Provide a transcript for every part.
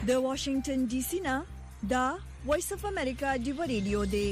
د واشنگټن ډي سي نه دا وایس اف امریکا دی ریډیو دی.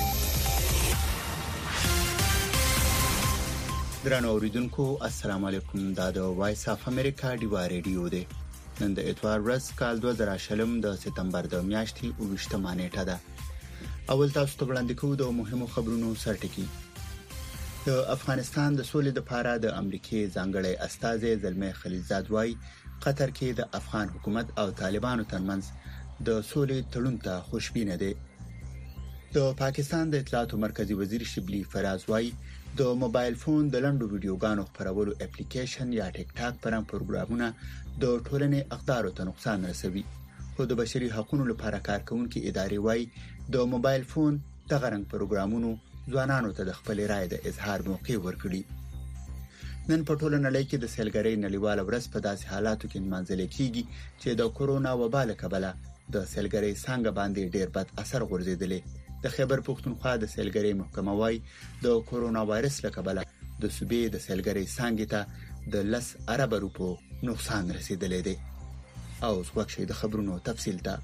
درنو اوریدونکو السلام علیکم. دا د وایس اف امریکا دی ریډیو دی. نن د اتوار ورځ کال 2020 د سپتمبر د میاشتې 28مه نیټه ده. اول تاسو ته وړاندې کوو د مهمو خبرونو سرټکی. د افغانستان د سولې لپاره د امریکای ځانګړی استازی زلمي خلیلزاد وايي قطر کې د افغان حکومت او طالبانو ترمنځ د سولې تړون ته خوشبینه دي. د پاکستان د اطلاعاتو مرکزی وزیر شبلی فراز وايي د موبایل فون د لنډو ویډیوګانو خپرولو اپلیکیشن یا ټیک ټاک پرم پروګرامونه د ټولنې اقدارو ته نقصان رسوي. خو د بشري حقوقو لپاره کارکونکو ادارې وايي د موبایل فون د غرنګ پروګرامونو ځوانانو ته د خپل رائے د اظهار موقع ورکړي. نن په ټوله نړۍ کې د سیلګرۍ نړیواله ورځ په داسې حالاتو کې منځل کېږي چې د کورونا وبا له کبله د سیلګرۍ څنګه باندې ډېر بد اثر غورځیدلی. د خیبر پښتونخوا د سیلګرۍ محکمه وايي د کورونا وایرس له کبله د صوبې د سیلګرۍ څنګه ته د 10 ارب روپو نقصان رسیدلی دی. او څوک د خبرونو تفصیل ته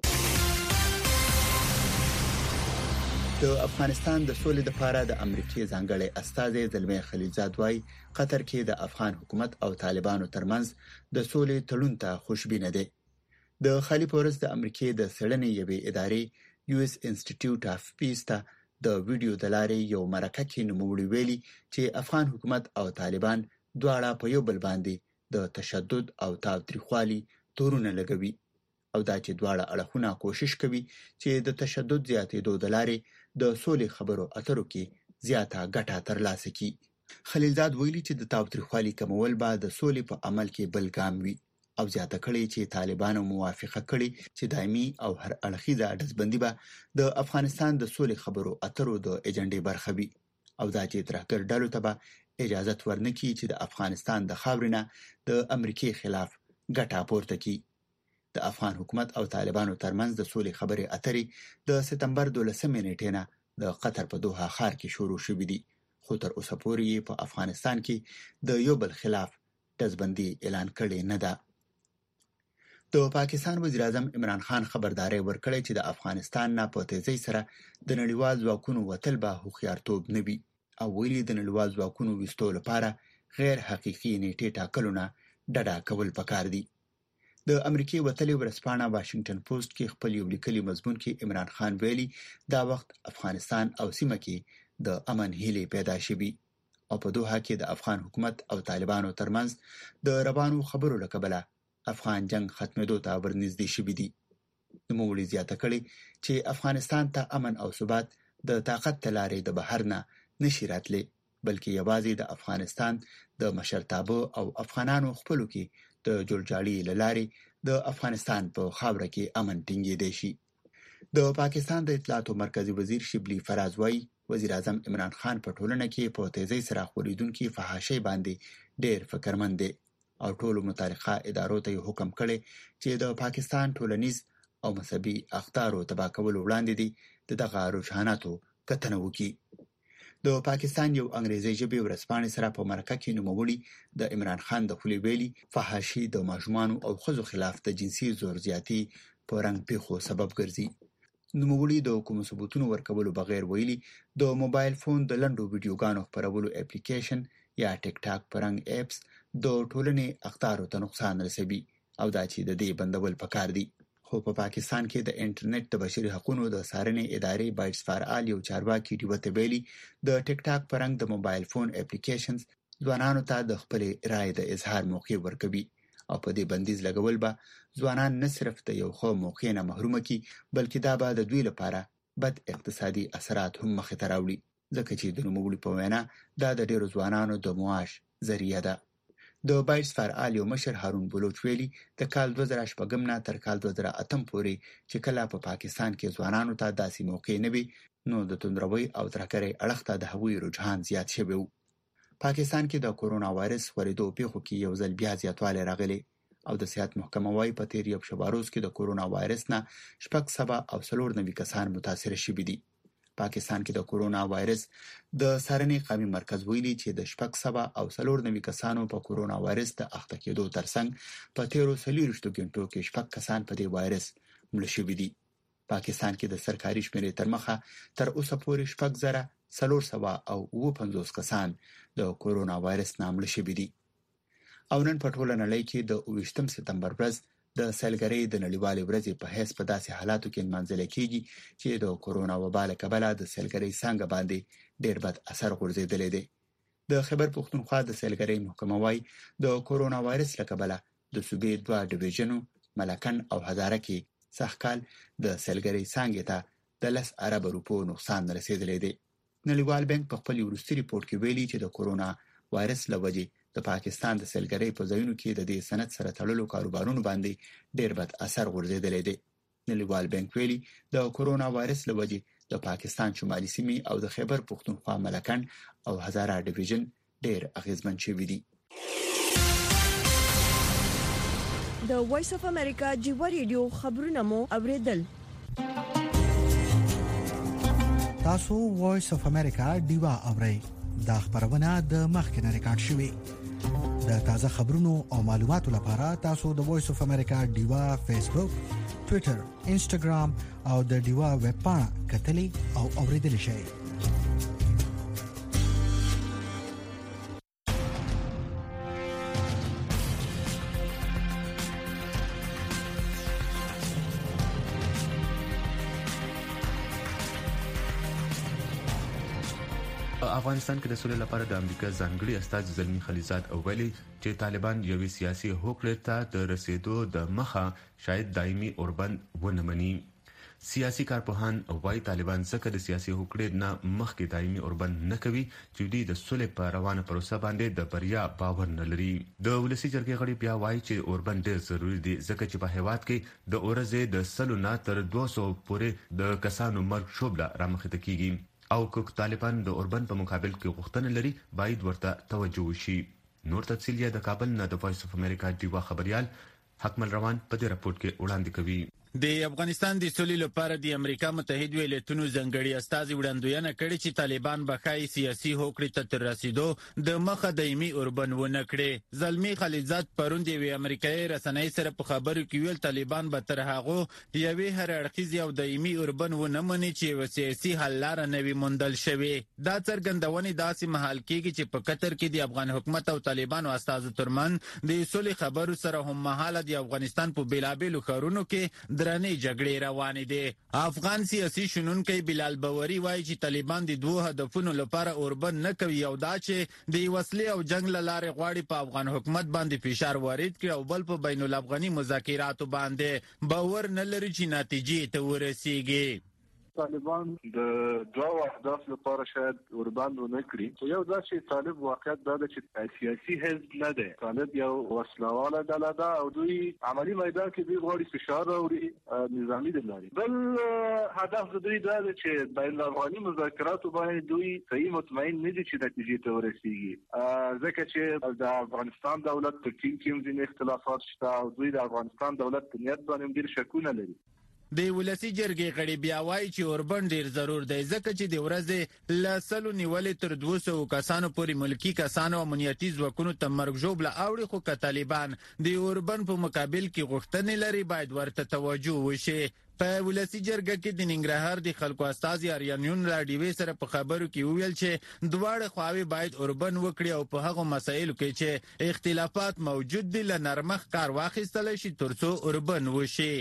د افغانستان د سولې لپاره د امریکای ځانګړی استازی زلمي خلیلزاد وايي قطر کې د افغان حکومت او طالبانو ترمنځ د سولې تړون ته خوشبینه دي. د خالي پورس د امریکای د سړنې یوې ادارې US Institute of Peace ته د ویډیو د لارې یو مرکه کې نوموړي ویلي چې افغان حکومت او طالبان دواړه په یو بل باندې د تشدد او تاوتریخوالي تورونه لګوي او دا چې دواړه اړخونه کوشش کوي چې د تشدد زیاتېدو د لارې د سولې خبرو اترو کې زیاته ګټه ترلاسه کړي. خلیلزاد ویلي چې د تاوتریخوالي کمول به د سولې په عمل کې بل ګام وي او زیاته کړي چې طالبانو موافقه کړي چې دایمي او هر اړخیزه ډزبندي به د افغانستان د سولې خبرو اترو د ایجنډې برخه وي او دا چې ترهګر ډلو ته به اجازه ورنکړي چې د افغانستان د خاورینه د امریکای خلاف ګټه پورته کړي. د افغان حکومت او طالبانو ترمنځ د سولې خبرې اترې د سپتمبر 12 نیټې نه د قطر په دوحه ښار کې شروع شوې دي. خو تر اوسه پورې په افغانستان کې د یو بل خلاف ډزبندي اعلان کړي نه ده. د پاکستان وزیر اعظم عمران خان خبرداري ورکړې چې د افغانستان نه په تیزی سره د نړیوال ځواکونو وتل به هوښیارتوب نه وي او ویلي د نړیوال ځواکونو وستو لپاره غیر حقيقي نیټه ټاکلونه ډډه کول پکار دي. د امریکای وتلې ورځپاڼه واشنگټن پوسټ کې خپل یو لیکلي مضمون کې عمران خان ویلي دا وخت افغانستان او سیمه کې د امن هیله پیدا شوي او په دوحه کې د افغان حکومت او طالبانو ترمنځ د روانو خبرو لکبله افغان جنگ ختمېدو ته ورنږدې شوي دي. نوموړي زیاته کړې چې افغانستان ته امن او ثبات د طاقت تلارې د بهر نه نشي راتلی بلکې یوازې د افغانستان د مشرتابه او افغانانو خپلو کې د جوړجاړي لارې د افغانستان په خاوره کې امن ټینګېدای شي. د پاکستان د اطلاعاتو مرکزی وزیر شبلی فراز وايي وزیر اعظم عمران خان په ټولنه کې په تیزی سره خورېدونکو فحاشۍ باندې ډېر فکرمند دی او ټولو متعلقه ادارو ته حکم کړي چې د پاکستان ټولنیز او مذهبي اخطارو تباه کول وړاندې دي دغه رجحاناتو کتنه وکړي. د پاکستان یو انګریزي ژبې ورځپاڼې سره په مرکه کې نوموړي د عمران خان د خولې ویلي فحاشي د ماشومان او ښځو خلاف د جنسي زور زیاتی په رنګ پیښو سبب ګرځي. نوموړي د کوم ثبوتونو ورکولو بغیر ویلي د موبایل فون د لنډو ویډیوګانو خپرولو اپلیکیشن یا ټیک ټاک پرنګ اپس د ټولنې اخطارو ته نقصان رسوي او دا چې د دې بندول پکار دي. خو په پاکستان کې د انټرنیټ د بشري حقوقو د څارنې ادارې بایټس فار آل یو چارواکي ډیوته ویلي د ټیک ټاک پرنګ د موبایل فون اپلیکیشنز ځوانانو ته د خپل رائے د اظهار موقع ورکوي او په دې بندیز لګول به ځوانان نه صرف د یو خو موقع نه محروم کی بلکې دا به د دوی لپاره بد اقتصادي اثرات هم مخ ته راوړي ځکه چې د نوموړي په وینا دا د ډیرو ځوانانو د معاش ذریعہ ده. د بایټس فار آل یو مشر هارون بلوچ ویلي د کال 2008 نه تر کال 2008 پورې چې کله په پاکستان کې ځوانانو ته داسې موقع نه وي نو د توندروي او ترهګرۍ اړخ ته د هغوی رجحان زیات شوی و. پاکستان کې د کورونا وایرس خورېدو پیښو کې یو ځل بیا زیاتوالی راغلی او د صحت محکمه وايي په تیر یو شباروز کې د کورونا وایرس نه 7 او 94 کسان متاثر شوي دي. پاکستان کې د کورونا وایرس د څارنې قومي مرکز ویلي چې د 694 کسانو په کورونا وایرس د اخته کېدو ترڅنګ په 13 غنټو کې 6 کسان په دې وایرس مړ شوي دي. پاکستان کې د سرکاري شمیرې تر مخه تر اوسه پورې 450 کسان د کورونا وایرس نه مړ شوي دي. او نن په ټوله نړۍ کې د 28 سپتمبر ورځ د سیلګرۍ د نړیوالې ورځې په حیث په داسې حالاتو کې منځل کېږي چې د کورونا وبا له کبله د سیلګرۍ څنګه باندې ډېر بد اثر غورځېدلی دی. د خیبر پښتونخوا د سیلګرۍ محکمه وايي د کورونا وایرس له کبله د صوبې 2 ډیویژنو ملکن او هزاره کې سږکال د سیلګرۍ څنګه ته د 10 ارب روپو نقصان رسیدلی دی. نړیوال بانک په خپل وروستي ریپورت کې ویلي چې د کورونا وایرس له وجې د پاکستان د سیلګرۍ په ځایونو کې د دې صنعت سره تړلو کاروبارونو باندې ډېر بد اثر غورځېدلی دی. نړیوال بانک ویلي د کورونا وایرس له وجې د پاکستان شمالي سیمې او د خیبر پښتونخوا ملکن او هزاره ډیویژن ډېر اغیزمن شوي دي. د وایس اف امریکا جیو ریډیو خبرونه مو اوریدل. تاسو وایس اف امریکا دیوا اورئ. دا خبرونه د مخکنه ریکارډ شوې. د تازه خبرونو او معلوماتو لپاره تاسو د وایس اف امریکا دیوا فیسبوک، ټوئیټر، انسټاګرام او د دیوا ویب پاڼه کتلې او اوریدلې شئ. افغانستان کې د سولې لپاره د امریکا ځانګړي استازي زلمی خلیزاد ویلي چې طالبان یوې سیاسي هوکړې ته د رسیدو د مخه شاید دایمي اوربند ونه مني. سیاسي کارپوهان وايي طالبان ځکه د سیاسي هوکړې نه مخکې دایمي اوربند نه کوي چې دوی د سولې په روانه پروسه باندې د بریا باور نه لري. د ولسی جرګې غړي بیا وايي چې اوربند ډېر ضروري دی ځکه چې په هیواد کې د اورزې د 100 نه تر 200 پورې د کسانو مرګ شوبله رامخته کیږي او که طالبان د اوربند په مقابل کې غوښتنه لري باید ورته توجه وشي. نور تفصیل یې د کابل نه د وایس اف امریکا دیوا خبريال حکمل روان په دې راپورټ کې وړاندې کوي. د افغانستان د سولې لپاره د امریکا متحد ایالاتونو ځانګړي استازي وړاندوینه کړې چې طالبان به خای سیاسي هوکړې ته تر رسیدو د مخه دایمي اوربند ونه کړي. زلمی خلیزاد پرون د امریکایي رسنۍ سره په خبرو کې ویل طالبان به تر هغه یوې هر اړخیز او دایمي اوربند ونه مني چې و سیاسي حل لاره نوي موندل شوی. دا څرګندونه داسې محل کېږي چې په قطر کې د افغان حکومت او طالبانو استازو ترمن د سولې خبرو سره هم مهاله د افغانستان په بیلابېلو ښارونو کې درنې جګړې روانې دي. افغان سیاسي شنونکي بلال باوري وایي چې طالبان د دوه هدفونو لپاره اوربند نه کوي او دا چې د وسلې او جنگ لاره غواړي په افغان حکومت باندې فشار وارد کړي او بل په بین الافغاني مذاکراتو باندې باور نه لري چې نتیجې ته ورسیږي. طالبان د دوه اهداف لپاره شاید اوربند ونه کړي. یو دا چې طالب واقعیت دا چې سیاسي حزب نه دی، طالب یو وسلواله ډله ده او دوی عملی میدان کې دوی غواړي فشار راوړي نظامی دي لري. بل هدف دوی دا دی چې بین الافغاني مذاکراتو باندې دوی صحیح مطمئن نه دي چې نتیجې ته ورسیږي، ځکه چې د افغانستان دولت په ټیم کې ځینې اختلافات شته او دوی د افغانستان دولت په نیت باندې ډېر شکونه لري. د ولسی جرګې غړي بیا وایي چې اوربند ډیر ضرور دی ځکه چې د ورځې له 100 نیولې تر 200 کسانو پورې ملکی کسانو او امنیتي ځواکونو ته مرګ ژوبله اوړي، خو که طالبان د اوربند په مقابل کې غوښتنې لري باید ورته توجه وشي. په ولسی جرګه کې د ننګرهار د خلکو استازي اریانیون راډیو سره په خبرو کې ویل چې دواړه خواوې باید اوربند وکړي او په هغه مسایلو کې چې اختلافات موجود دي له نرمښت کار واخیستل شي ترڅو اوربند وشي.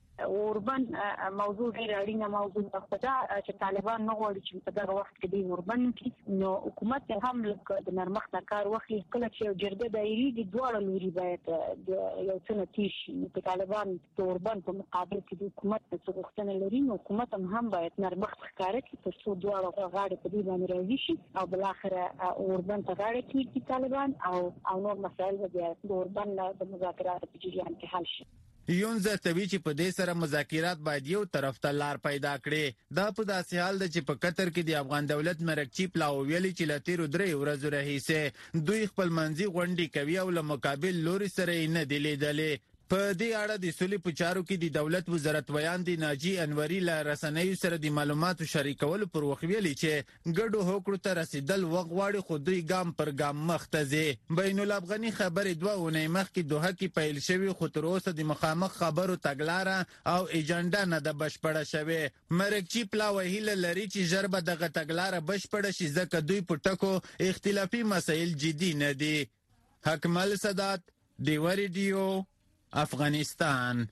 اوربند موضوع ډیر اړینه موضوع ده چې طالبان نه غواړي چې په دغه وخت کې د اوربند کې نو حکومت هم د نرمښت کار واخلي. کله چې جرګه دایري د دواړو لوري باید یو څه نتیجه شي. طالبان د اوربند په مقابل کې د حکومت څخه غوښتنه لري نو حکومت هم باید نرمښت ښکاره کړي ترڅو دواړو غاړې په دې باندې راضي شي او بل اخره اوربند ته غاړه کړي طالبان او نور مسایل د اوربند د مذاکراتو په جریان کې حل شي. یون زرتوی چې په دې سره مذاکرات باید یو طرف ته لار پیدا کړي. دا په داسې حال ده چې په قطر کې د افغان دولت مرکچی پلاو ویلي چې له تیرو 3 ورځو راهیسې دوی خپل منځي غونډې کوي او له مقابل لوري سره یې نه دی لیدلې. په دې اړه د سولې په چارو کې د دولت وزارت ویان دی ناجی انوري له رسنیو سره د معلوماتو شریکولو پر وخت ویلي چې ګډو هوکړو ته رسیدل وغواړي خو دوی ګام پر ګام مخ ته ځي. بین الافغاني خبرې 2 اونۍ مخکې دوحه کې پیل شوې خو تر اوسه د مخامخ خبرو تګلاره او ایجنډا نه د بشپړه شوې. مرکچی پلاوی هیله لري چې ژر به دغه تګلاره بشپړه شي ځکه دوی په ټکو اختلافي مسایل جدي نه دي. حکمل سادات دیوا ریډیو افغانستان.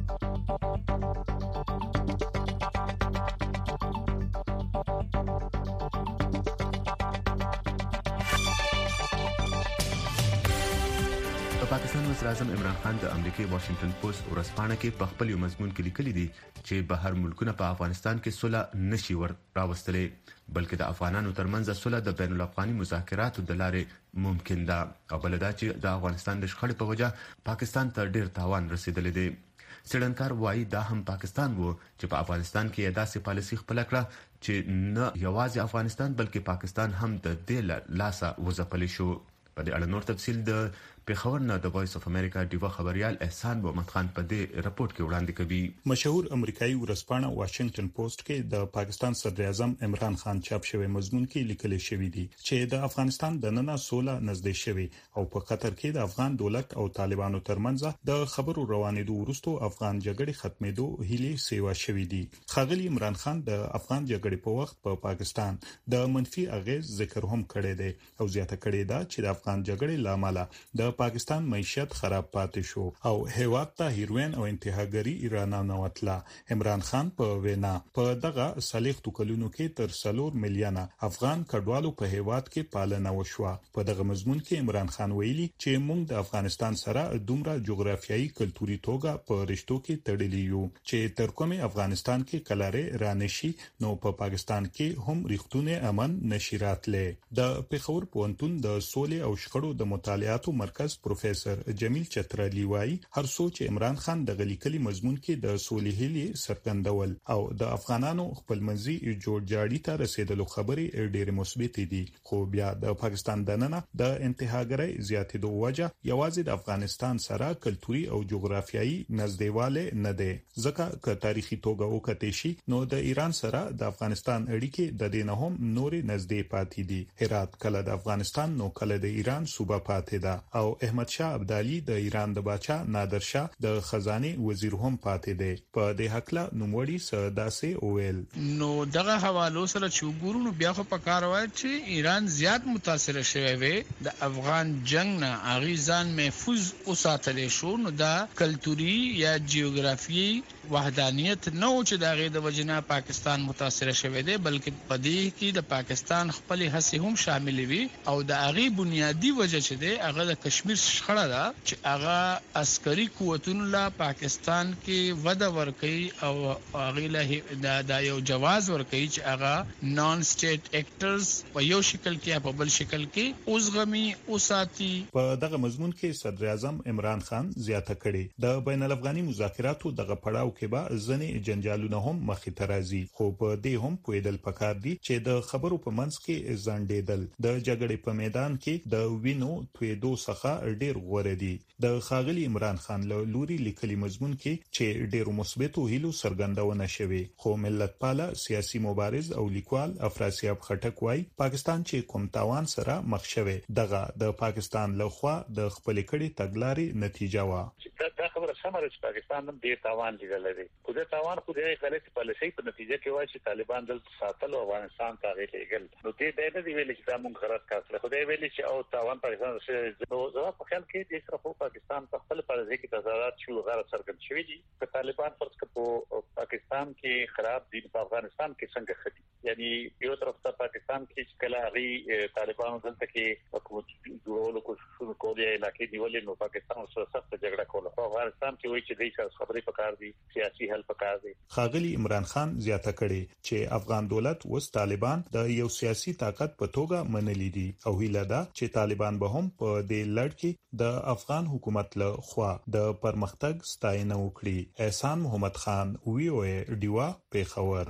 پاکستان وزیر اعظم عمران خان د امریکای واشنگټن پوسټ ورځپاڼه کې په خپل یو مضمون کې لیکلي دي چې بهر ملکونه په افغانستان کې صلح نشي راوستلې بلکې د افغانانو ترمنځ صلح د بین الافغاني مذاکراتو د لارې ممکن ده او بل دا چې د افغانستان د شخړې په وجه پاکستان ته ډیر تاوان رسیدلی دی. څېړنکار وایي دا هم پاکستان وو چې په افغانستان کې داسې پالیسي خپل کړه چې نه یوازې افغانستان بلکې پاکستان هم د دې لاسه وځپلی شو. په دې اړه نور تفصیل د پیښور نه د وایس اف امریکا ډیوا خبريال احسان محمد خان په دې رپورت کې وړاندې کوي. مشهور امریکایي ورځپاڼه واشنگټن پوسټ کې د پاکستان صدر اعظم عمران خان چاپ شوی مضمون کې لیکل شوی دی چې د افغانستان د نننه سوله نږدې شوی او په قطر کې د افغان دولت او طالبانو ترمنځ د خبرو روانېدو وروسته افغان جګړې ختمېدو هیلې سیوا شوی دی. ښاغلي عمران خان د افغان جګړې په وخت په پاکستان د منفي اغیز ذکر هم کړی دی او زیاته کړی دا چې د افغان جګړې لامل د پاکستان معیشت خراب پاتې شو او هیواد ته هیروین او انتهاګری ایران نوتله. عمران خان په وینا په دغه صالح کلونو کې تر 4 میلیونه افغان کډوالو په هیواد کې پالنه وشوه. په دغه مضمون کې عمران خان ویلي چې موږ د افغانستان سره دومره جغرافیایي کلتوري توګه په رشتو کې تړلي یو چې تر کومه افغانستان کې کلاره رانشي نو په پاکستان کې هم ریښتونه امن نشي راتله. د پیښور پوهنتون د سولې او شخړو د مطالعاتو مرکز پروفیسور جمیل چترالی وایي هر څوک چې عمران خان د غلیکلي مضمون کې د سولې هیلې څرګندول او د افغانانو خپلمنځي جوړجاړي ته رسیدلو خبرې ډېرې مثبت دي خو بیا د پاکستان دننه د انتهاګرۍ زیاتېدو وجه یوازې د افغانستان سره کلتوري او جغرافیایي نږدېواله نه ده ځکه که تاریخي توګه وکړي شي نو د ایران سره د افغانستان اړیکې د دې نه هم نورې نږدې پاتې دي. هرات کله د افغانستان نو کله د ایران صوبه پاتې ده او احمد شاه ابدالي د ایران د باچا نادر شاه د خزانه وزیر هم پاتې دی. په دې حقله نوموړي سداسې اویل نو دغه حوالو سره چې ګورونو بیا خو په کار وای چې ایران زیات متاثر شوی وي د افغان جنگ نه اغیزان محفوظ اوساتلې شو نو دا کلتوري یا جیوګرافي وحدانیت نو چې دغه د وجنه پاکستان متاثر شوی دی بلکې په دې کې د پاکستان خپل هڅې هم شامل وي او د هغه بنیادی وجه چې دی هغه د کشمیر شخړه ده چې هغه عسکري قوتونو لا پاکستان کې وده ورکړي او هغه له دا یو جواز ورکړي چې هغه نان سټیټ اکټرز په یو شکل کې په بل شکل کې اوسغمي اوساتي. په دغه مضمون کې صدر اعظم عمران خان زیاته کړي د بین الافغاني مذاکراتو دغه پړاو کې به ځنې جنجالونه هم مخې ته راځي خو په دې هم پویدل پکار دي چې د خبرو په منځ کې ځانډېدل د جګړې په میدان کې د وینو تویدو څخه ډېر غوره دي. د ښاغلي عمران خان له لوري لیکلي مضمون کې چې ډېر مثبتو هیلو څرګندونه شوې خو ملت پاله سیاسي مبارز او لیکوال افراسیاب خټک وایي پاکستان چې کوم تاوان سره مخ شوی دغه د پاکستان لخوا د خپل کړي تګلارې نتیجه وا. دا خبره سمه ده چې پاکستان هم ډېر تاوان لیدلی دی خو د تاوان خو د غلطي پالیسۍ په نتیجه کې وایي چې طالبان دلته ساتل او افغانستان ته غېږل نو دې نه دی ویلي چې دا مونږ غلط کړل خو دې ویلي چې او تاوان پاکستان سره نو زه په خیال کې د سره پاکستان په خپل پالیسۍ کې تضادات شو غیر څرګند شوی دي چې طالبان فرض کړو پاکستان کې خراب دي په افغانستان کې څنګه خدي یعنی یو طرف ته پاکستان کې کله هغه طالبانو دلته کې حکومت جوړولو کوشش کوي علاقې دیولې نو پاکستان سره سخت جګړه کوله په افغانستان کې وایي چې د سیاست خبرې پکار دي سیاسي حل پکار دي. ښاغلي عمران خان زیاته کړي چې افغان دولت اوس طالبان د یو سیاسي طاقت په توګه منلي دي او هیله ده چې طالبان به هم په دې لړ کې د افغان حکومت له خوا د پرمختګ ستاینه وکړي. احسان محمد خان وی او ډیوا پیښور.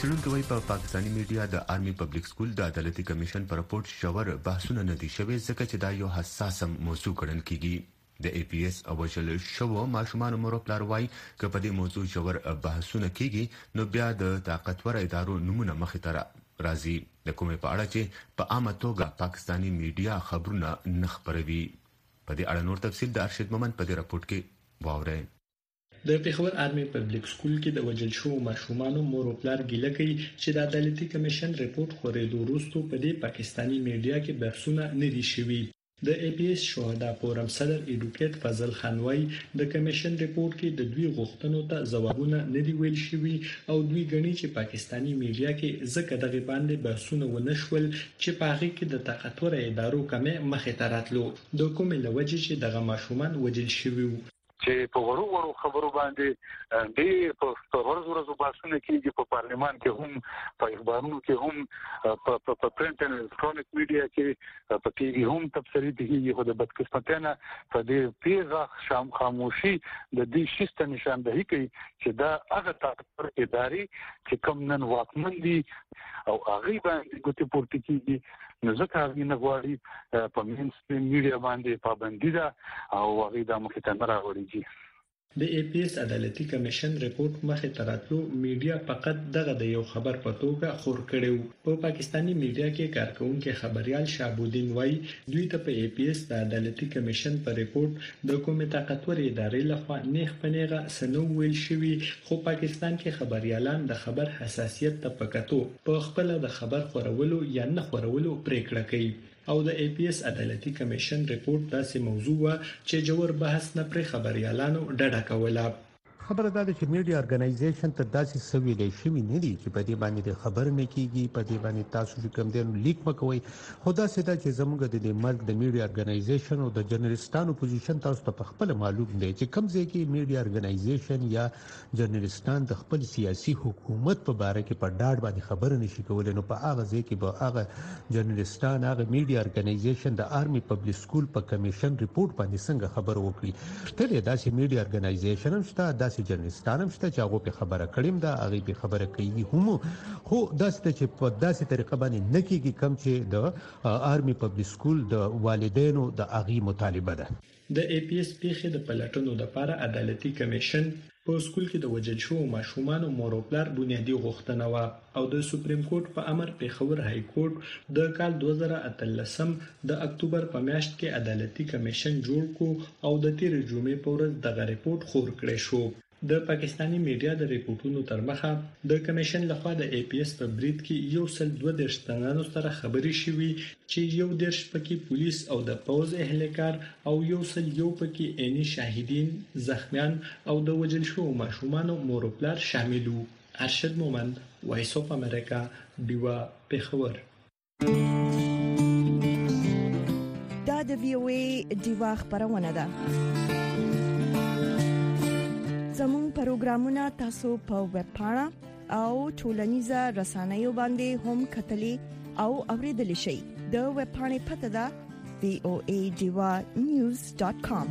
څېړونکو وايي په پاکستاني میډیا د آرمي پبلک سکول د عدالتي کمیشن پر رپورټ شاور بحثونه نه دي شوي ځکه چې دا یو حساس موضوع ګڼل کیږي. د APS او وجل شو ماشومان مور پلار وايي چې په دې موضوع شاور بحثونه کیږي نو بیا د طاقتور ادارو نمونه مخې ته راځي د کومې په اړه چې په عامه توګه پاکستاني میډیا خبرونه نه خپروي. په دې اړه نور تفصیل د ارشد مومند په دې رپورټ کې واورئ. د پیښور آرمي پبلک سکول کې د وجل شو ماشومانو مور پلار ګیله کوي چې د عدالتي کمیشن رپورټ خورېدو وروسته په دې پاکستاني میډیا کې بحثونه نه دي شوي. د APS شهدا فورم صدر ایډوکیټ فضل خان وايي د کمیشن رپورټ کې د دوی غوښتنو ته ځوابونه نه دی ویل شوي او دوی ګڼي چې پاکستاني میډیا کې ځکه دغه باندې بحثونه ونشول چې په هغه کې د طاقتور ادارو کمه مخې ته راتلو د کومې لوجې چې دغه ماشومان وجل شوي چې په ورو خبرو باندې ډېر په ورځو بحثونه کېږي په پارلمان کې هم په اخبارونو کې هم په پرنټ او الکترونیک میډیا کې په ټي وي هم تبصرې کېږي خو د بدقسمتۍ نه په دې تیزه خاموشي د دې شیسته نشاندهي کوي چې دا هغه طاقتور ادارې چې کوم نن واکمن دي او هغه باندې ګوتې پورته کېږي نو ځکه هغه نه غواړي په مینستریم میډیا باندې پابندي ده او هغه د مخې ته نه راوړي. د APS عدالتي کمیشن رپورټ مخې ته راتلو میډیا فقط دغه د یو خبر په توګه خور کړو. په پاکستاني میډیا کې کارکونکو خبريال شعبودین وای دوی ته په APS د عدالتي کمیشن پر رپورټ د کومې طاقتور ادارې لخوا نیغ پنیغه سنو ویل شوی خو پاکستان کې خبريالان د خبر حساسیت ته پکاتو په خپل د خبر خورولو یا نه خورولو پریکړه کوي او د APS عدالتي کمیشن رپورټ داسې موضوع چې جوړ بحث نه پر خبريالانو ډډه کوله. خبره ده چې میډیا ارګنایزیشن ته داسې سویلې شوی نه دي چې په دې باندې خبر نه کیږي په دې باندې تاسو چې کوم دین لیک مکوي خدا سي دا چې زموږ د مرګ د میډیا ارګنایزیشن او د جرنالستانو پوزیشن تاسو ته خپل معلوم دی چې کوم ځای کې میډیا ارګنایزیشن یا جرنالستان د خپل سیاسي حکومت په اړه کې په ډاډ باندې خبر نشي کولای نو په هغه ځای کې به هغه جرنالستان هغه میډیا ارګنایزیشن د آرمي پبلک سکول په کمیشن رپورټ باندې څنګه خبر وکړي. ته داسې میډیا ارګنایزیشن هم شته جرنالستان هم شته چې هغه په خبره کړم دا هغه په خبره کوي هم خو داسته چې په داسې طریقه باندې نکېږي کم چې د آرمي پبلک سکول د والدینو د اغي مطالبه ده. د APS پیښې د پلټنو لپاره عدالتي کمیشن په سکول کې د وجل شو ماشومانو مور او پلار بنیادی غوښتنه و او د سپریم کورټ په امر پیښور های کورټ د کال 2013 د اکتوبر په میاشت کې عدالتي کمیشن جوړ کو او د تیر جمعې په ورځ دغه رپورټ خور کړی شو. د پاکستاني میډیا د ریپورتونو تر مخه د کمیشن لخوا د APS په بریټ کې 122 تنانو سره خبري شوي چې 110 پکې پولیس او د پوز اهلکار او 101 پکې عیني شاهدین زخمیان او د وجل شو ماشومان مور او پلار شاملو. ارشد مومند وایس اف امریکا دیوا پیښور. دا د VOA دیوا خبرونه ده. زمون پروګرامونه تاسو په ویب پاڼه او ټولنیزه رسنیو باندې هم کتلی او اوریدلی شئ. د ویب پاڼې پته ده voadiva.news.com.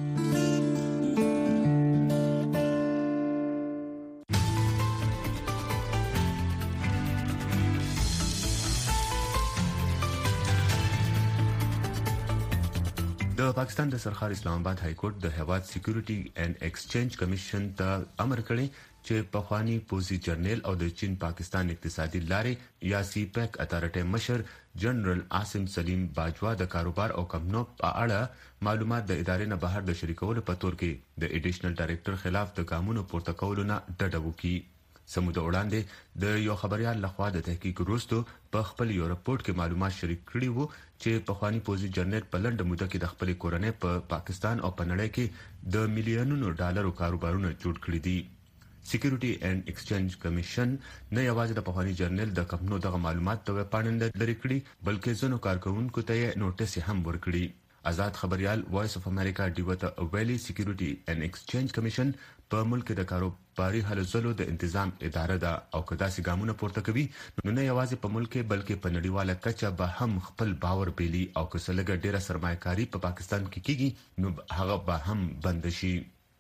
د پاکستان د سرخار اسلام آباد های کورټ د هیواد سکیورټي اینڈ ایکسچینج کمیشن ته امر کړی چې په خواني پوزي جرنیل او د چین پاکستان اقتصادي لارې یا سی پیک اتارټي مشر جنرال عاصم سلیم باجوا د کاروبار او کمپنو په اړه معلومات د ادارې نه بهر د شریکولو په تور کې د ایډیشنل ډایریکټر خلاف د قانونو پورته کولو نه ډډه وکړي. سموده وړاندې د یو خبريال لخوا د تحقیق وروسته په خپل یو رپورت کې معلومات شریک کړي وو چې په خواني پوزي جرنیل په لنډه موده کې د خپل کورنۍ په پاکستان او په نړۍ کې د میلیونونو ډالرو کاروبارونه جوړ کړي دي. سکیورټي اینڈ ایکسچینج کمیشن نه یوازې د پخوانی جرنیل د کمپنو دغه معلومات ته پاڼند لري کړي بلکې ځینو کارکونکو ته نوټیس هم ورکړي. آزاد خبريال وایس اف امریکا دیوته ویلي سکیورټي اینڈ ایکسچینج کمیشن په ملک د کاروباري هلو ځلو د تنظیم اداره ده او کدا سي ګامونه پورته کوي نو نه یوازې په ملک بلکې په نړیواله کچه به هم خپل باور پیلي او کسلګه ډیره سرمایه‌کاري په پاکستان کې کیږي نو هغه به هم بند شي.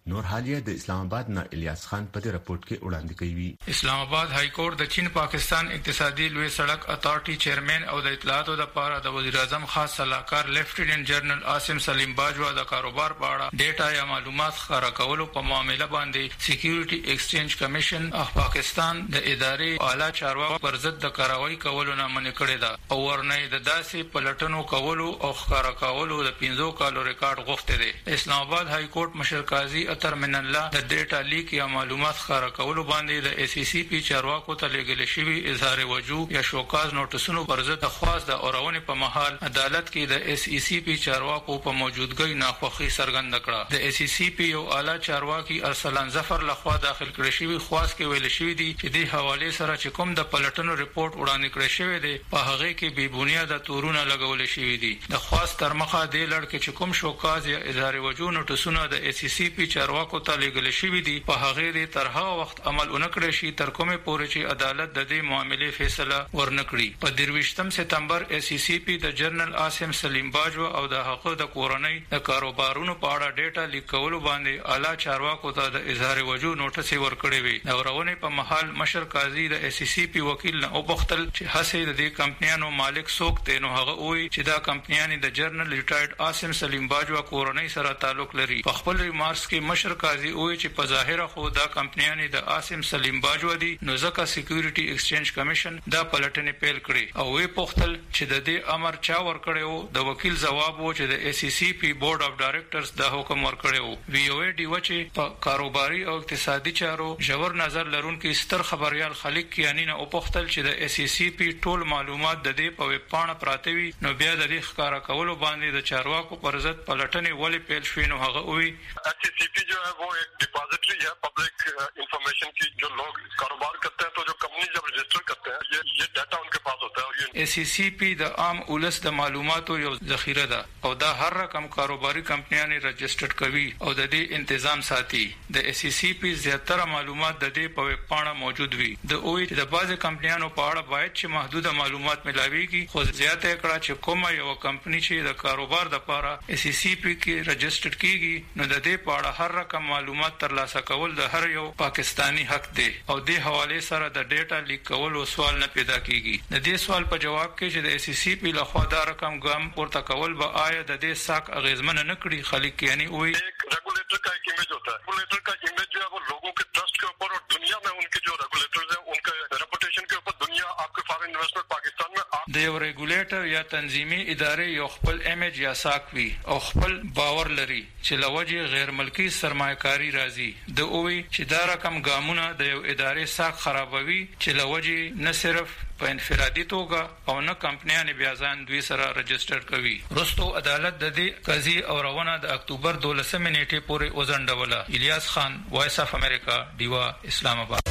نور حالیه د اسلام آباد نه الیاس خان په دې رپورت کې وړاندې کوي. اسلام آباد های کورټ د چین پاکستان اقتصادي لوی سړک اتارټي چیرمن او د اطلاعاتو لپاره د وزیر اعظم خاص صلاحکار لیفټیننټ جنرال عاصم سلیم باجوا د کاروبار په اړه ډیټا یا معلومات خپاره کولو په معاملې باندې سکیورټي ایکسچینج کمیشن اف پاکستان د ادارې اعلی چارواکو پر ضد د کاروایی کولو نه منع کړی ده او ورنه د داسې پلټنو کولو او خپاره کولو د 15 کالو ریکارډ غوښته دی. اسلام آباد های کورټ مشر قاضي اتر من الله د ډیټا لیک یا معلومات خپاره کولو باندې د اس سی پی چارواکو ته لګل شوی اظهار وجوه یا شوکاز نوټسونو پر ضد خواست د اورونې په محل عدالت کې د اس سی پی چارواکو په موجودګۍ ناخوښي څرګنده کړه. د اس سی پی یو اعلی چارواکي ارسلان ظفر لخوا داخل کړی شوی خواست کې ویل شوی دی چې د حواله سره چې کوم د پلټنو ریپورت وړاندې کړی شوی دی په هغه کې بې بنیاده تورونه لګول شوی دی. د خواست تر مخه د لړ کې چې کوم شوکاز یا اظهار وجوه نوټسونه د اس سی پی چارواکو ته لګل شوی دی په هغه د ترها وخت عمل اونکړی شي تر کومه پورې چې عدالت د دې معاملې فیصله ورنکړي. په 23 سپتمبر اس سی پی د جنرال عاصم سلیم باجوا او د هغه د کورنۍ د کاروبارونو په اړه ډیټا لیک کولو باندې اعلی چارواکو ته د اظهار وجوه نوټس ورکړی وي. د ورونې په محل مشر قاضي د اس سی پی وکیل نه وبختل چې هڅه د دې کمپنیانو مالک څوک دی نو هغه وایي چې دا کمپنیان د جنرال ریټایرډ عاصم سلیم باجوا کورنۍ سره تعلق لري. په خپل ریمارکس کې مشر قاضي وایي چې په ظاهر خو دا کمپنیان د عاصم سلیم باجوا دي نو ځکه سکیورټي ایکسچینج کمیشن دا پلټنې پیل کړې او وی پوښتل چې د دې امر چا ورکړیو. د وکیل جواب و چې د اس سی پی بورډ اف ډایریکټرز دا حکم ورکړیو. وی او ډی و چې په کاروباري او اقتصادي چارو ژور نظر لرونکي ستر خبريال خالق کیانی نه وپوښتل چې د اس سی پی ټول معلومات د دې په ویب پاڼه پراته وي نو بیا د دې ښکارا کولو باندې د چارواکو پر ضد پلټنې ولې پیل شوې. نو هغه وی اس سی پی جو ہے وہ ایک ڈپازٹری ہے پبلک انفارمیشن کی. جو لوگ کاروبار کرتے ہیں تو جو کمپنی جب رجسٹر کرتے ہیں یہ ڈیٹا ان کے پاس ہوتا ہے. اور اس سی پی د عام ولس د معلوماتو یو ذخیره ده او دا هر رقم کاروباري کمپنیانې رجسټر کوي او د دې تنظیم ساتي. د اس سی پی زیاتره معلومات د دې په ویب پاڼه موجود وي. د اوې د بعضې کمپنیانو په اړه باید چې محدوده معلومات ملاويږي خو زیاته کړه چې کومه یو کمپنی چې د کاروبار د لپاره اس سی پی کې رجسټر کیږي نو د دې په اړه هر رقم معلومات ترلاسه کول د هر یو پاکستانی حق دی او د حواله سره د ډیټا لیک کول او سوال نه پیدا کیږي. د دې سوال په جواب کې چې د اس سی پی له خوا دا رقم ګام پورته کول به آیا د دې ساق اغیزمن نه کړي. خالق یعنی وی ریگولیٹر کا ایک امیج ہوتا ہے. ریگولیٹر کا امیج جو ہے وہ لوگوں کے ٹرسٹ کے اوپر اور دنیا میں ان کے جو ریگولیٹرز ہیں ان کے ریپوٹیشن کے اوپر دنیا آپ کے فارن انویسٹمنٹ پاکستان میں د یو ریګولیټر یا تنظیمي ادارې یو خپل امیج یا ساق وي او خپل باور لري چې لوجه غیر ملکی سرمایه‌کاری راځي. د اووي چې دا رقم ګامونه د یو ادارې ساق خرابوي چې لوجه نه صرف په انفرادي توګه او نه کمپنیان بیا ځان دوی سره رجسټر کوي. رستو عدالت د دې قضیې اورونه د اکتوبر 12 نیټې پورې وزنډوله. الیاس خان، وایس اف امریکا، دیوا، اسلام آباد.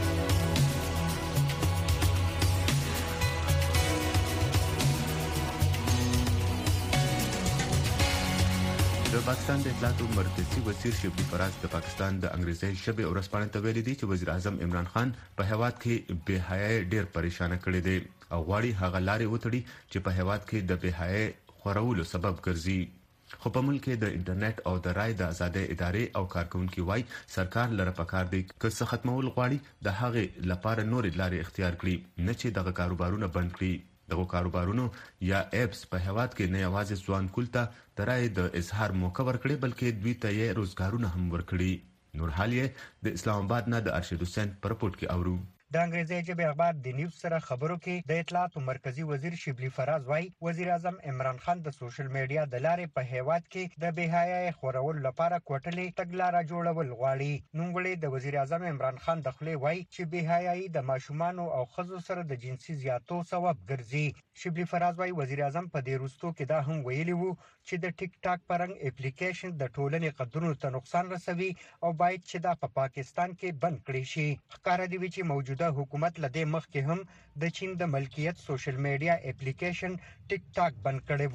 د پاکستان د اطلاعاتو مرکزی وزیر شبلی فراز د پاکستان د انګریزي ژبې او رسپانه ته ویلي دی چې وزیر اعظم عمران خان په هیواد کې بے حیاي ډیر پریشان کړی دی او غواړي هغه لارې وتړي چې په هیواد کې د بے حیاي خورولو سبب ګرځي. خو په ملک کې د انټرنیټ او د رای د ازادۍ ادارې او کارکونکو وای سرکار لره پکار دی که څه ختمول غواړي د هغه لپاره نور لارې اختیار کړي نه چې دغه کاروبارونه بند کړي. دغه کاروبارونو یا اپس په هیواد کې نه یوازې ځوان کولته د رای د اظهار موقع ورکړي بلکې دوی ته یې روزګارونه هم ورکړي. نور حالیه د اسلام آباد نه د ارشد حسین پر رپورت کې اورو. د انګریزي ژبې اخبار د نیوز سره خبرو کې د اطلاعاتو مرکزی وزیر شبلی فراز وايي وزیر اعظم عمران خان د سوشل میډیا د لارې په هیواد کې د بے حیاي خورول لپاره کوټلې تګلارې جوړول غواړي. نوموړي د وزیر اعظم عمران خان د خپل وايي چې بے حیاي د ماشومان او ښځو سره د جنسي زیاتو سبب ګرځي. شبلی فراز وايي وزیر اعظم په دې وروستو کې دا هم ویلي وو چې د ټیک ټاک پرنګ اپلیکیشن د ټولنې قدرونو ته نقصان رسوي او باید چې دا په پاکستان کې بند کړي شي. ښکاره دی چې موجوده حکومت لدې مخکې هم د چین د ملکیت سوشل میډیا اپلیکیشن ټیک ټاک بند کړی وو.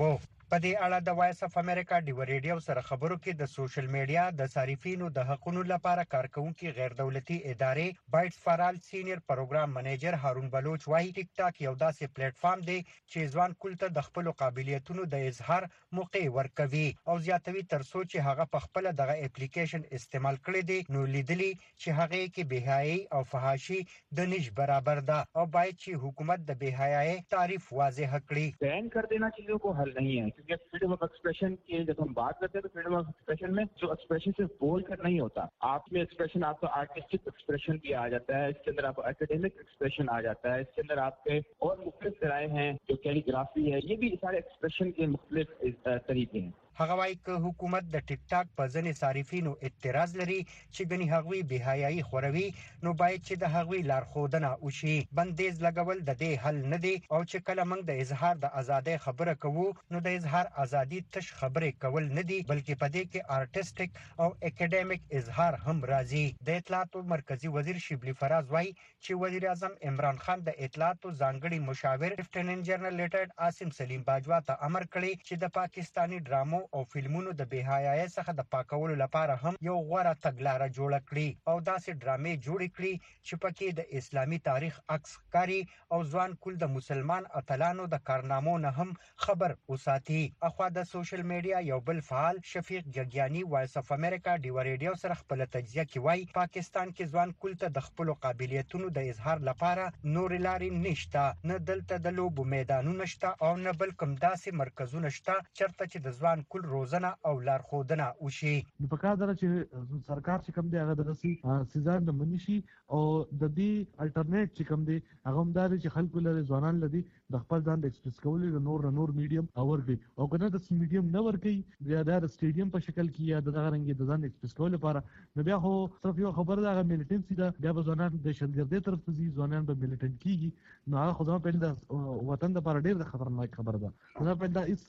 په دې اړه د وایس اف امریکا ډیو ریډیو سره خبرو کې د سوشل میډیا د صارفینو د حقوقو لپاره کارکونکو غیر دولتي ادارې بایټس فار آل سینیئر پروګرام منیجر هارون بلوچ وايي ټیک ټاک یو داسې پلیټ فارم دی چې ځوان کول ته د خپل قابلیتونو د اظهار موقع ورکوي او زیاتوي تر څو چې هغه په خپل دغه اپلیکیشن استعمال کړی دی نو لیدلی چې هغه کې بهایي او فحاشي د نش برابر ده او باید چې حکومت د بهایي تعریف واضح کړي. Ban कर देना चीजों को हल नहीं है क्योंकि फ्रीडम ऑफ एक्सप्रेशन की जब हम बात करते हैं तो फ्रीडम ऑफ एक्सप्रेशन में जो एक्सप्रेशन सिर्फ बोल कर नहीं होता, आप में एक्सप्रेशन आपका आर्टिस्टिक एक्सप्रेशन भी आ जाता है, इसके अंदर आपका एकेडमिक एक्सप्रेशन आ जाता है, इसके अंदर आपके और मुख्तलिफ तरह हैं जो कैलीग्राफी है, ये भी सारे एक्सप्रेशन के मुख्तलिफ तरीके हैं. هغه وايي چې حکومت د ټیک ټاک په ځنې صارفینو اعتراض لري چې غني هغوی بهایي خوروي نو باید چې د هغوی لارښودنه وشي. بندیز لګول د دې حل نه دی او چې کله موږ د اظهار د ازادۍ خبره کوو نو د اظهار ازادي تش خبرې کول نه دي بلکې په دې کې آرټیسټیک او اکیډمیک اظهار هم راځي. د اطلاعاتو مرکزی وزیر شبلی فراز وايي چې وزیر اعظم عمران خان د اطلاعاتو ځانګړي مشاور لیفټیننټ جنرال لیټرډ عاصم سلیم باجوا ته امر کړی چې د پاکستانی ډرامو او فلمونو د بهایي څخه د پاکولو لپاره هم یو غوړه تګلارې جوړ کړي او داسې ډرامې جوړ کړي چې پکې د اسلامي تاریخ عکس کاری او ځوان کول د مسلمان اتلانو د کارنامو نه هم خبر وساتي. اخوا د سوشل میډیا یو بل فعال شفیق جګیانی وایس اف امریکا ډیو ریډیو سره خپل تجزیه کوي پاکستان کې ځوان کول ته د خپل قابلیتونو د اظهار لپاره نور لارې نشته، نه دلته د لوبو میدانونه شته او نه بل کوم داسې مرکزونه شته چرته چې د ځوان کول روزنه او لارښودنه وشي. په کار ده چې سرکار چې کوم دی هغه د سزا د منشي او د دې الټرنیټ چې کوم دی هغه هم دا چې خلکو لري ځوانان لدی د خپل ځان د ایکسپریس کولو د نور میډیم اور دی او کنه د میډیم نه ورکی بیا د سټیډیم په شکل کې یا د غرنګ د ځان ایکسپریس کولو لپاره نو بیا خو صرف یو خبر ده هغه میلیټنسي ده بیا ځوانان د شندګردي طرف ته ځي ځوانان به میلیټنټ کیږي نو هغه خو ځان په د وطن لپاره ډیر خطرناک خبر ده. دا په دا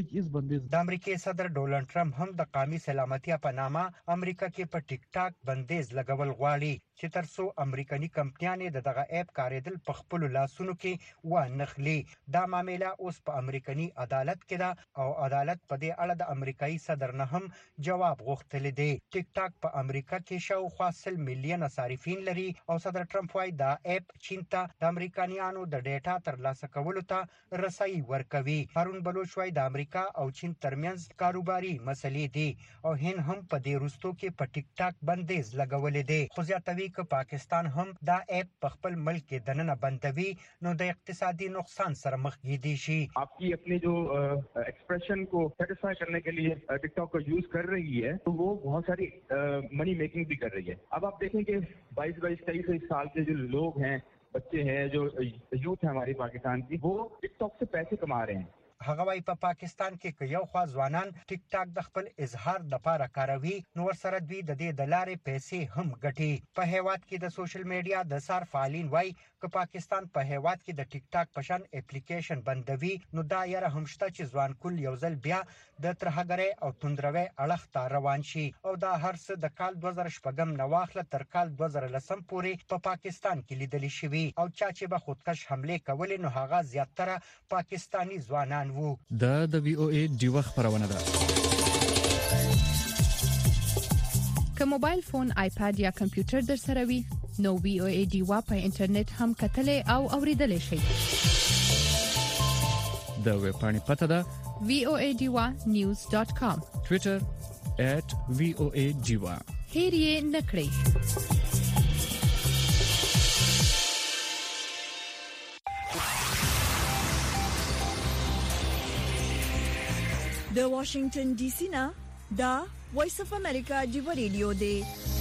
د امریکای صدر ډونالد ټرمپ هم د قومي سلامتیا په نامه امریکا کې په ټیک ټاک بندیز لګول غواړي چې ترڅو امریکایي کمپنیانې دغه اپ کاریدل په خپل لاسونو کې و نخلي. دا معاملې اوس په امریکایي عدالت کې ده او عدالت په دې اړه د امریکایي صدر نه هم جواب غوښتل دی. ټیک ټاک په امریکا کې شاوخوا 100 میلیون صارفین لري او صدر ټرمپ وايي دا اپ چین ته د امریکایانو د ډیټا ترلاسه کولو ته رسایي ورکوي. هارون بلوچ وايي د امریکا او چین ترمنځ کاروباري مسلې دي او هند هم په دې وروستو کې په ټیک ټاک بندیز لګولې دي. خو زیاتوي چې پاکستان هم دا اپ په خپل ملک کې دننه بندوي نو د اقتصادي نقصان سره مخ کیدی شي. आपकी अपने जो एक्सप्रेशन को सेटिस्फाई करने के लिए टिकटॉक का यूज कर रही है तो वो बहुत सारी मनी मेकिंग भी कर रही है. अब आप देखें कि 22-23 साल के जो लोग हैं, बच्चे हैं, जो यूथ है हमारी पाकिस्तान की, वो टिकटॉक से पैसे कमा रहे हैं. هغه وايي په پاکستان کې یو خوا ځوانان ټیک ټاک د خپل اظهار لپاره کاروي نو ورسره دوی د دې د لارې پیسې هم ګټي. په هیواد کې د سوشل میډیا د سار فعالین وايي چې پاکستان په هیواد کې د ټیک ټاک پشان اپلیکیشن بندوي نو دا یره هم شته چې ځوان کول یو ځل بیا د ترهګرۍ او توندروي اړخ ته روان شي او دا هر څه د کال 2014 نه واخله تر کال 2010 پورې په پاکستان کې لیدل شوی او چا چې به خودکش حمله کولې نو هغه زیاتره پاکستانی ځوانان د وی او ای ډیو خبرونه ده. که موبایل فون، آیپاد یا کمپیوټر در سره وي نو وی او ای ډیو په انټرنیټ هم کتلې او اوریدلې شي. د ویب پاڼې پته ده voadewa.news.com، ټوئیټر @voadewa. هیر یې نکړئ. د واشنگټن ډي سي نه دا وایس اف امریکا ډیو ریډیو دی.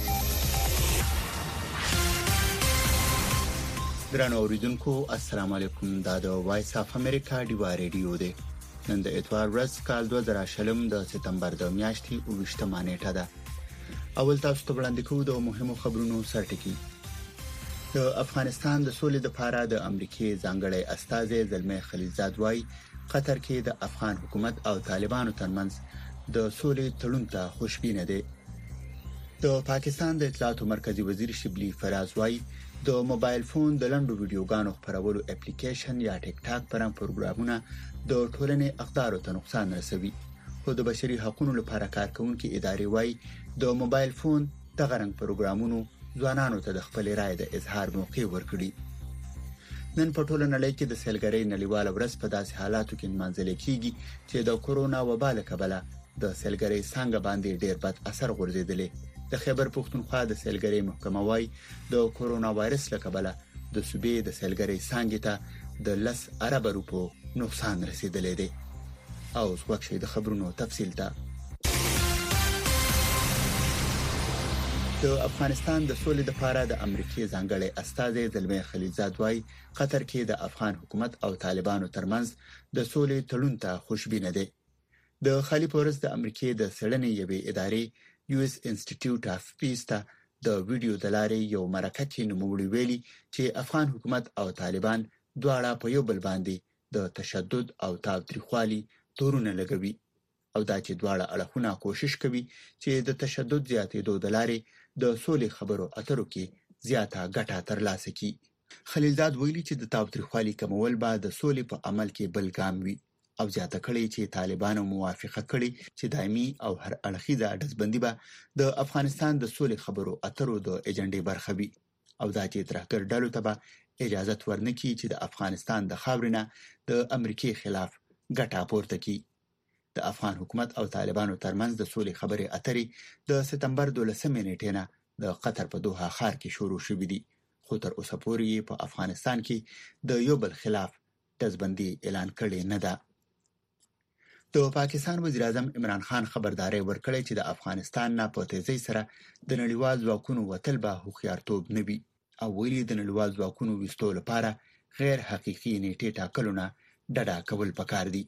درنو اوریدونکو السلام علیکم. دا د وایس اف امریکا ډیو ریډیو دی. نن د اتوار ورځ کال 2020 د سپتمبر د میاشتې 28 نیټه ده. اول تاسو ته وړاندې کوو د مهمو خبرونو سرټکی. د افغانستان د سولې لپاره د امریکای ځانګړی استازی زلمي خلیلزاد وايي قطر کې د افغان حکومت او طالبانو ترمنځ د سولې تړون ته خوشبینه دي. د پاکستان د اطلاعاتو مرکزی وزیر شبلی فراز وايي د موبایل فون د لنډو ویډیوګانو خپرولو اپلیکیشن یا ټیک ټاک پرم پروګرامونه د ټولنې اقدارو ته نقصان رسوي. خو د بشري حقوقو لپاره کارکونکي ادارې وايي د موبایل فون دغه رنګ پروګرامونو ځوانانو ته د خپل رائے د اظهار موقع ورکړي. نن په ټوله نړۍ کې د سیلګرۍ نړیواله ورځ په داسې حالاتو کې نمانځل کیږي چې د کورونا وبا له کبله د سیلګرۍ څنګه باندې ډېر بد اثر غورځیدلی. د خیبر پښتونخوا د سیلګرۍ محکمه وايي د کورونا وایرس له کبله د صوبې د سیلګرۍ څنګه ته د 10 ارب روپو نقصان رسیدلی دی. او وګورئ د خبرونو تفصیل ته. د افغانستان د سولې لپاره د امریکای ځانګړي استازي زلمي خلیلزاد وايي قطر کې د افغان حکومت او طالبانو ترمنځ د سولې تړون ته خوشبینه دي. د خالي پورس د امریکای د سړنې یوې ادارې US Institute of Peace ته د ویډیو د لارې یو مرکه کې نوموړي ویلي چې افغان حکومت او طالبان دواړه په یو بل باندې د تشدد او تاوتریخوالي تورونه لګوي او دا چې دواړه اړخونه کوشش کوي چې د تشدد زیاتېدو د لارې د سولې خبرو اترو کې زیاته ګټه ترلاسه کړي. خلیلزاد ویلي چې د تاوتریخوالي کمول به د سولې په عمل کې بل ګام وي او زیاته کړي چې طالبانو موافقه کړي چې دایمي او هر اړخیزه ډزبندي به د افغانستان د سولې خبرو اترو د ایجنډې برخه وي او دا چې ترهګر ډلو ته به اجازه ورنکړي چې د افغانستان د خاورینه د امریکای خلاف ګټه پورته کړي. د افغان حکومت او طالبانو ترمنځ د سولې خبرې اترې د سپتمبر 12 نیټې نه د قطر په دوحه ښار کې شروع شوې دي، خو تر اوسه پورې په افغانستان کې د یو بل خلاف ډزبندي اعلان کړي نه ده. د پاکستان وزیر اعظم عمران خان خبرداري ورکړې چې د افغانستان نه په تیزی سره د نړیوال ځواکونو وتل به هوښیارتوب نه وي او ویلي د نړیوال ځواکونو وستو لپاره غیر حقيقي نیټې ټاکلونه ډډه کول پکار دي.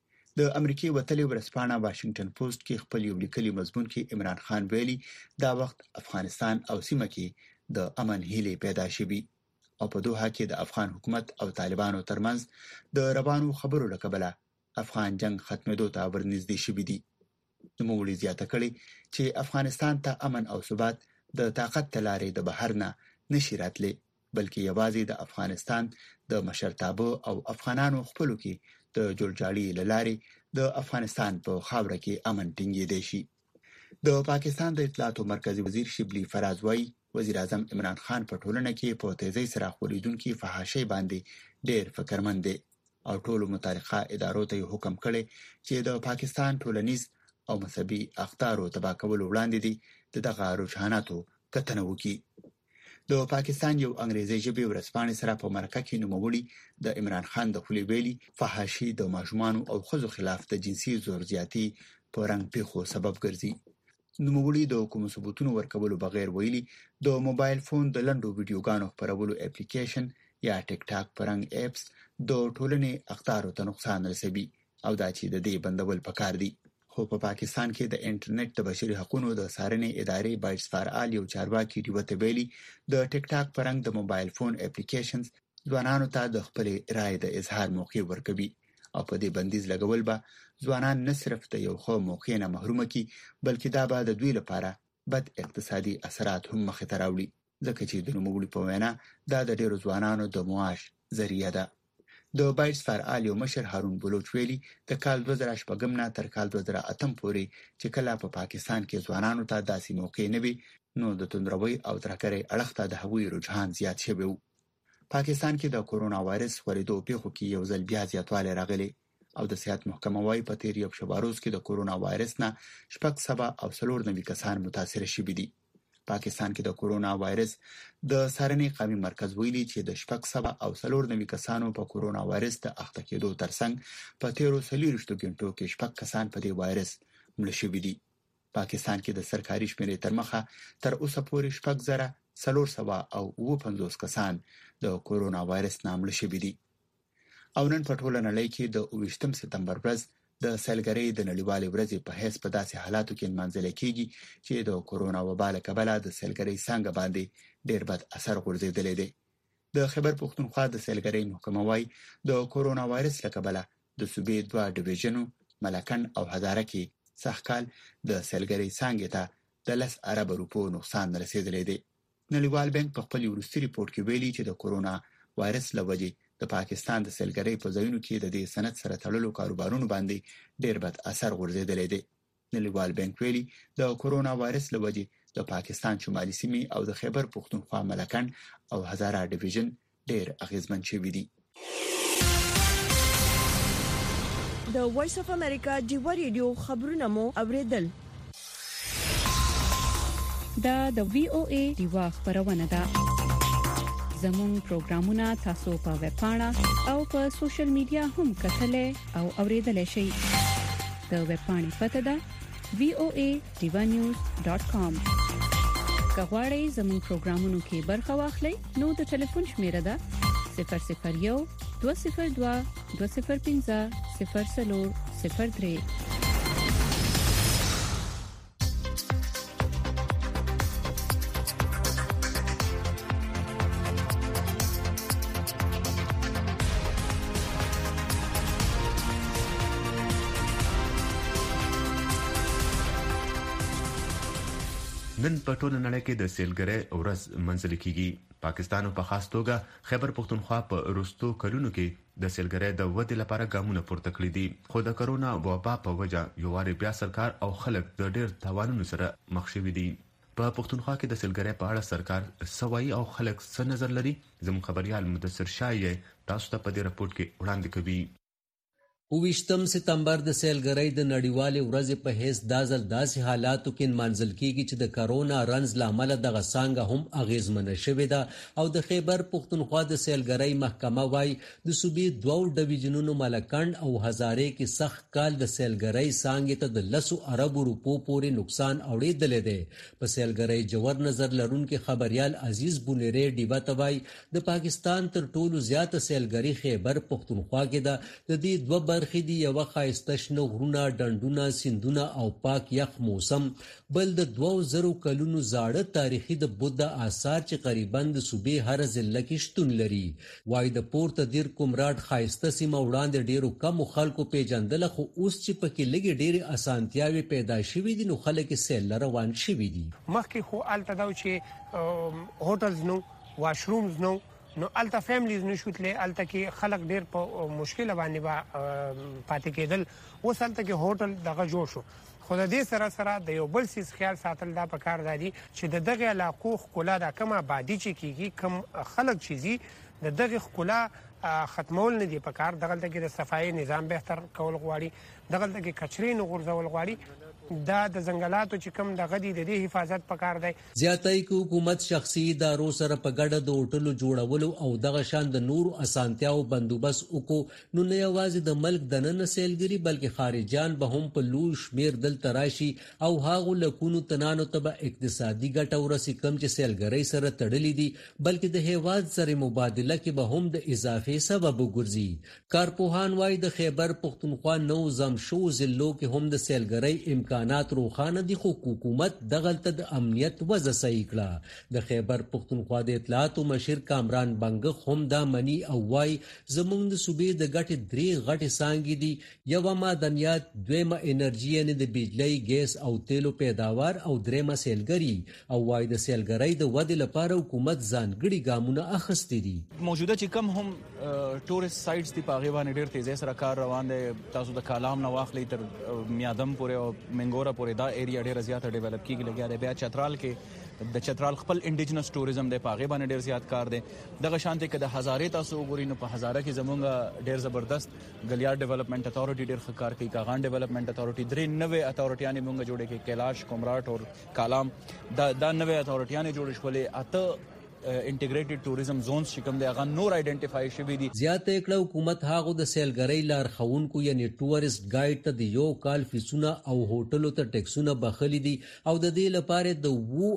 د امریکای وتلې ورځپاڼه واشنگټن پوسټ کې خپل یو لیکلي مضمون کې عمران خان ویلي دا وخت افغانستان او سیمه کې د امن هیله پیدا شوي او په دوحه کې د افغان حکومت او طالبانو ترمنځ د روانو خبرو لکبله افغان جنگ ختمېدو ته ورنږدې شوي دي. نوموړي زیاته کړې چې افغانستان ته امن او ثبات د طاقت تلارې د بهر نه نشي راتلی بلکې یوازې د افغانستان د مشرتابه او افغانانو خپلو کې د جوړجاړي لارې د افغانستان په خاوره کې امن ټینګېدای شي. د پاکستان د اطلاعاتو مرکزی وزیر شبلی فراز وايي وزیر اعظم عمران خان په ټولنه کې په تیزی سره خورېدونکو فحاشۍ باندې ډېر فکرمند دی او ټولو متعلقه ادارو ته حکم کړي چې د پاکستان ټولنیز او مذهبي اقدارو تباه کول وړاندې دي دغه رجحاناتو کتنه وکړي. د پاکستان یو انګریزي ژبې ورځپاڼې سره په مرکه کې نوموړي د عمران خان د خولې ویلي فحاشي د ماشومانو او ښځو خلاف د جنسي زور زیاتی په رنګ پیښو سبب ګرځي. نوموړي د کوم ثبوتونو ورکولو بغیر ویلي د موبایل فون د لنډو ویډیوګانو خپرولو اپلیکیشن یا ټیک ټاک پرنګ اپس د ټولنې اقدارو ته نقصان رسوي او دا چې د دې بندول پکار دي. خو په پاکستان کې د انټرنیټ د بشري حقوقو د څارنې ادارې بایټس فار آل یو چارواکي ډیوته ویلي د ټیک ټاک پرنګ د موبایل فون اپلیکیشنز ځوانانو ته د خپل رائے د اظهار موقع ورکوي او په دې بندیز لګول به ځوانان نه صرف د یو خو موقع نه محروم کی بلکې دا به د دوی لپاره بد اقتصادي اثرات هم مخ ته راوړي ځکه چې د نوموړي په وینا دا د ډیرو ځوانانو د معاش ذریعہ ده. د بایټس فار آل یو مشر هارون بلوچ ویلي د کال 2018 نه تر کال 2008 پورې چې کله په پاکستان کې ځوانانو ته داسې موقع نه وي نو د توندروي او ترهګرۍ اړخ ته د هغوی رجحان زیات شوی وو. پاکستان کې د کورونا وایرس خورېدو پیښو کې یو ځل بیا زیاتوالی راغلی او د صحت محکمه وايي په تیر یو شباروز کې د کورونا وایرس نه 94 کسان متاثر شوي دي. پاکستان کې د کورونا وایرس د څارنې قومي مرکز ویلي چې د 94 کسانو په کورونا وایرس د اخته کېدو ترڅنګ په 13 غنټو کې 6 کسان په دې وایرس مړه شوي دي. پاکستان کې د سرکاري شمیرې تر مخه تر اوسه پورې 450 کسان د کورونا وایرس نه مړه شوي دي. او نن په ټوله نړۍ کې د 28 سپتمبر ورځ د سیلګرۍ د نړیوالې ورځې په حیث په داسې حالاتو کې منځل کېږي چې د کورونا وبا له کبله د سیلګرۍ څنګه باندې ډېر بد اثر غورځېدلی دی. د خیبر پښتونخوا د سیلګرۍ محکمه وايي د کورونا وایرس له کبله د صوبې 2 ډیویژنو ملکن او هزاره کې سږکال د سیلګرۍ څنګه ته د 10 ارب روپو نقصان رسیدلی دی. نړیوال بانک په خپل وروستي ریپورت کې ویلي چې د کورونا وایرس له وجې د پاکستان د سیلګرۍ په ځایونو کې د دې صنعت سره تړلو کاروبارونو باندې ډېر بد اثر غورځېدلی دی. نړیوال بانک ویلي د کورونا وایرس له وجې د پاکستان شمالي سیمې او د خیبر پښتونخوا ملکن او هزاره ډیویژن ډېر اغیزمن شوي دي. د وایس اف امریکا ډیوا ریډیو خبرونه مو اوریدل. دا د وی او ای ډیوا خبرونه ده. زموږ پروګرامونه تاسو په ویب پاڼه او په سوشل میډیا هم کتلای او اوریدلای شئ. د ویب پاڼې پته ده voanews.com. کغواړئ زموږ پروګرامونو کې برخه واخلئ نو د ټلیفون شمیره ده 001 202 205 0003. نن په ټوله نړۍ کې د سیلګرۍ ورځ منځل کیږي. پاکستان په خاص توګه خیبر پښتونخوا په وروستو کلونو کې د سیلګرۍ د ودې لپاره ګامونه پورته کړي دي. خو د کرونا وبا په وجه یو واري بیا سرکار او خلک د ډېر تاوانونو سره مخ شوي دي. په پښتونخوا کې د سیلګرۍ په اړه سرکار سوي او خلک څه نظر لري؟ زموږ خبريال مدثر شایع تاسو ته په دې راپورټ کې وړاندې کوي. 28 سپتمبر د سیلګرۍ د نړیوالې ورځې په هیڅ دازل داسې حالاتو کې منځل کیږي چې د کرونا رنز لامل دغه څنګه هم اغیزمنه شوې ده او د خیبر پښتونخوا د سیلګرۍ محکمه وايي د صوبې دوه ډیویژنونو ملکند او هزاره کې سخت کال د سیلګرۍ څنګه ته د 10 ارب روپو پورې نقصان اوریدل دي. په سیلګرۍ جوړ نظر لرونکو خبريال عزیز بونری ډیوا توای د پاکستان تر ټولو زیات سیلګرۍ خیبر پښتونخوا کې ده. د دې دوه برخې دی یو خایسته شنو غرونه ډنډونه سیندونه او پاک یخ موسم بل د 2000 کلونو زاړه تاریخي د بودا آثار چې قریبا د صوبې هر ضلع کې شتون لري. وای د پورته دیر کومراډ خایسته سیمه وړاندې ډیرو کم خلکو پیژندل خو اوس چې پکې لګي ډیره اسانتیاوي پیدا شوې دي نو خلک سیل روان شوي دي. مخکې خو الته دا چې هوټلز نو واشرومز نو الته فیملیز نشوتله الته کې خلک ډیر په مشکل باندې پاتې کېدل. اوس الته کې هوټل دغه جوړ شو خو د دې سره سره د یو بل سیس خیال ساتل دا پکار دی چې د دغه علاقو خلا د کومه بادي چې کیږي کم خلک چیزي د دغه خلا ختمول نه دی پکار. دغه کې د صفایي نظام بهتر کول غواړي دغه کې کچري نه غورځول غواړي دا د ځنګلاتو چې کوم د غدي د دې حفاظت پکار دی. زیاتای کو حکومت شخصي ادارو سره په ګډه د هوټلو جوړولو او دغه شان د نور اسانتیاو بندوبست وکړو نو نه یوازې د ملک د نن سیلګری بلکې خارجيان به هم په لوی شمیر دل تراشي او هاغو لکونو تنانو ته اقتصادي ګټه ورسې کم چې سیلګری سره تړلې دي بلکې د هیواد سره مبادله کې به هم د اضافي سبب وګرځي. کارپوهان وايي د خیبر پښتونخوا نو زم شو ضلعو کې هم د سیلګری امکانات روخانه دي خو حکومت دغلته د امنیت وضع صحیح کړه. د خیبر پښتونخوا د اطلاعات مشر کامران بنګ هم دا منی او وايي زمونږ د صوبې د ګټې درې غټې سانګې دي یو معدنیات دویمه انرژي نه د بجلی ګیس او تیلو پیداوار او دریمه سیلګری او وايي د سیلګری د ودې لپاره حکومت ځانګړي ګامونه اخیستي دي. موجوده چې کم هم ټورست سایټس دی په غیبه ډېر تیزه سره کار روان دی. تاسو د کالام نو واخلې تر میادم پورې او منګورا پورې دا ایریا ډېر زیات ډیولپ کیږي لګیا دی. بیا چترال کې د چترال خپل انډیجنس ټوریزم دی په غیبه ډېر زیات کار دی. دغه شانته کې د هزاره تاسو وګورئ نو په هزاره کې زمونږ ډېر زبردست ګلیار ډیولپمنٹ اتھارټي ډېر ښه کار کوي. کاغان ډیولپمنٹ اتھارټي درې نوې اتھارټیانې مونږ جوړې کې کیلاش کومراټ او کالام دا نوې اتھارټیانې جوړې شولې اته انټیګریټډ ټوریزم زونز چې کوم دی هغه نور آئیډنټیفای شوی دي. زیاته کړه حکومت هغه د سیلګری لار خونکو یعنی ټورست ګایډ ته د یو کال فیسونه او هوټلو ته ټیکسونه بخښلي دي او د دې لپاره د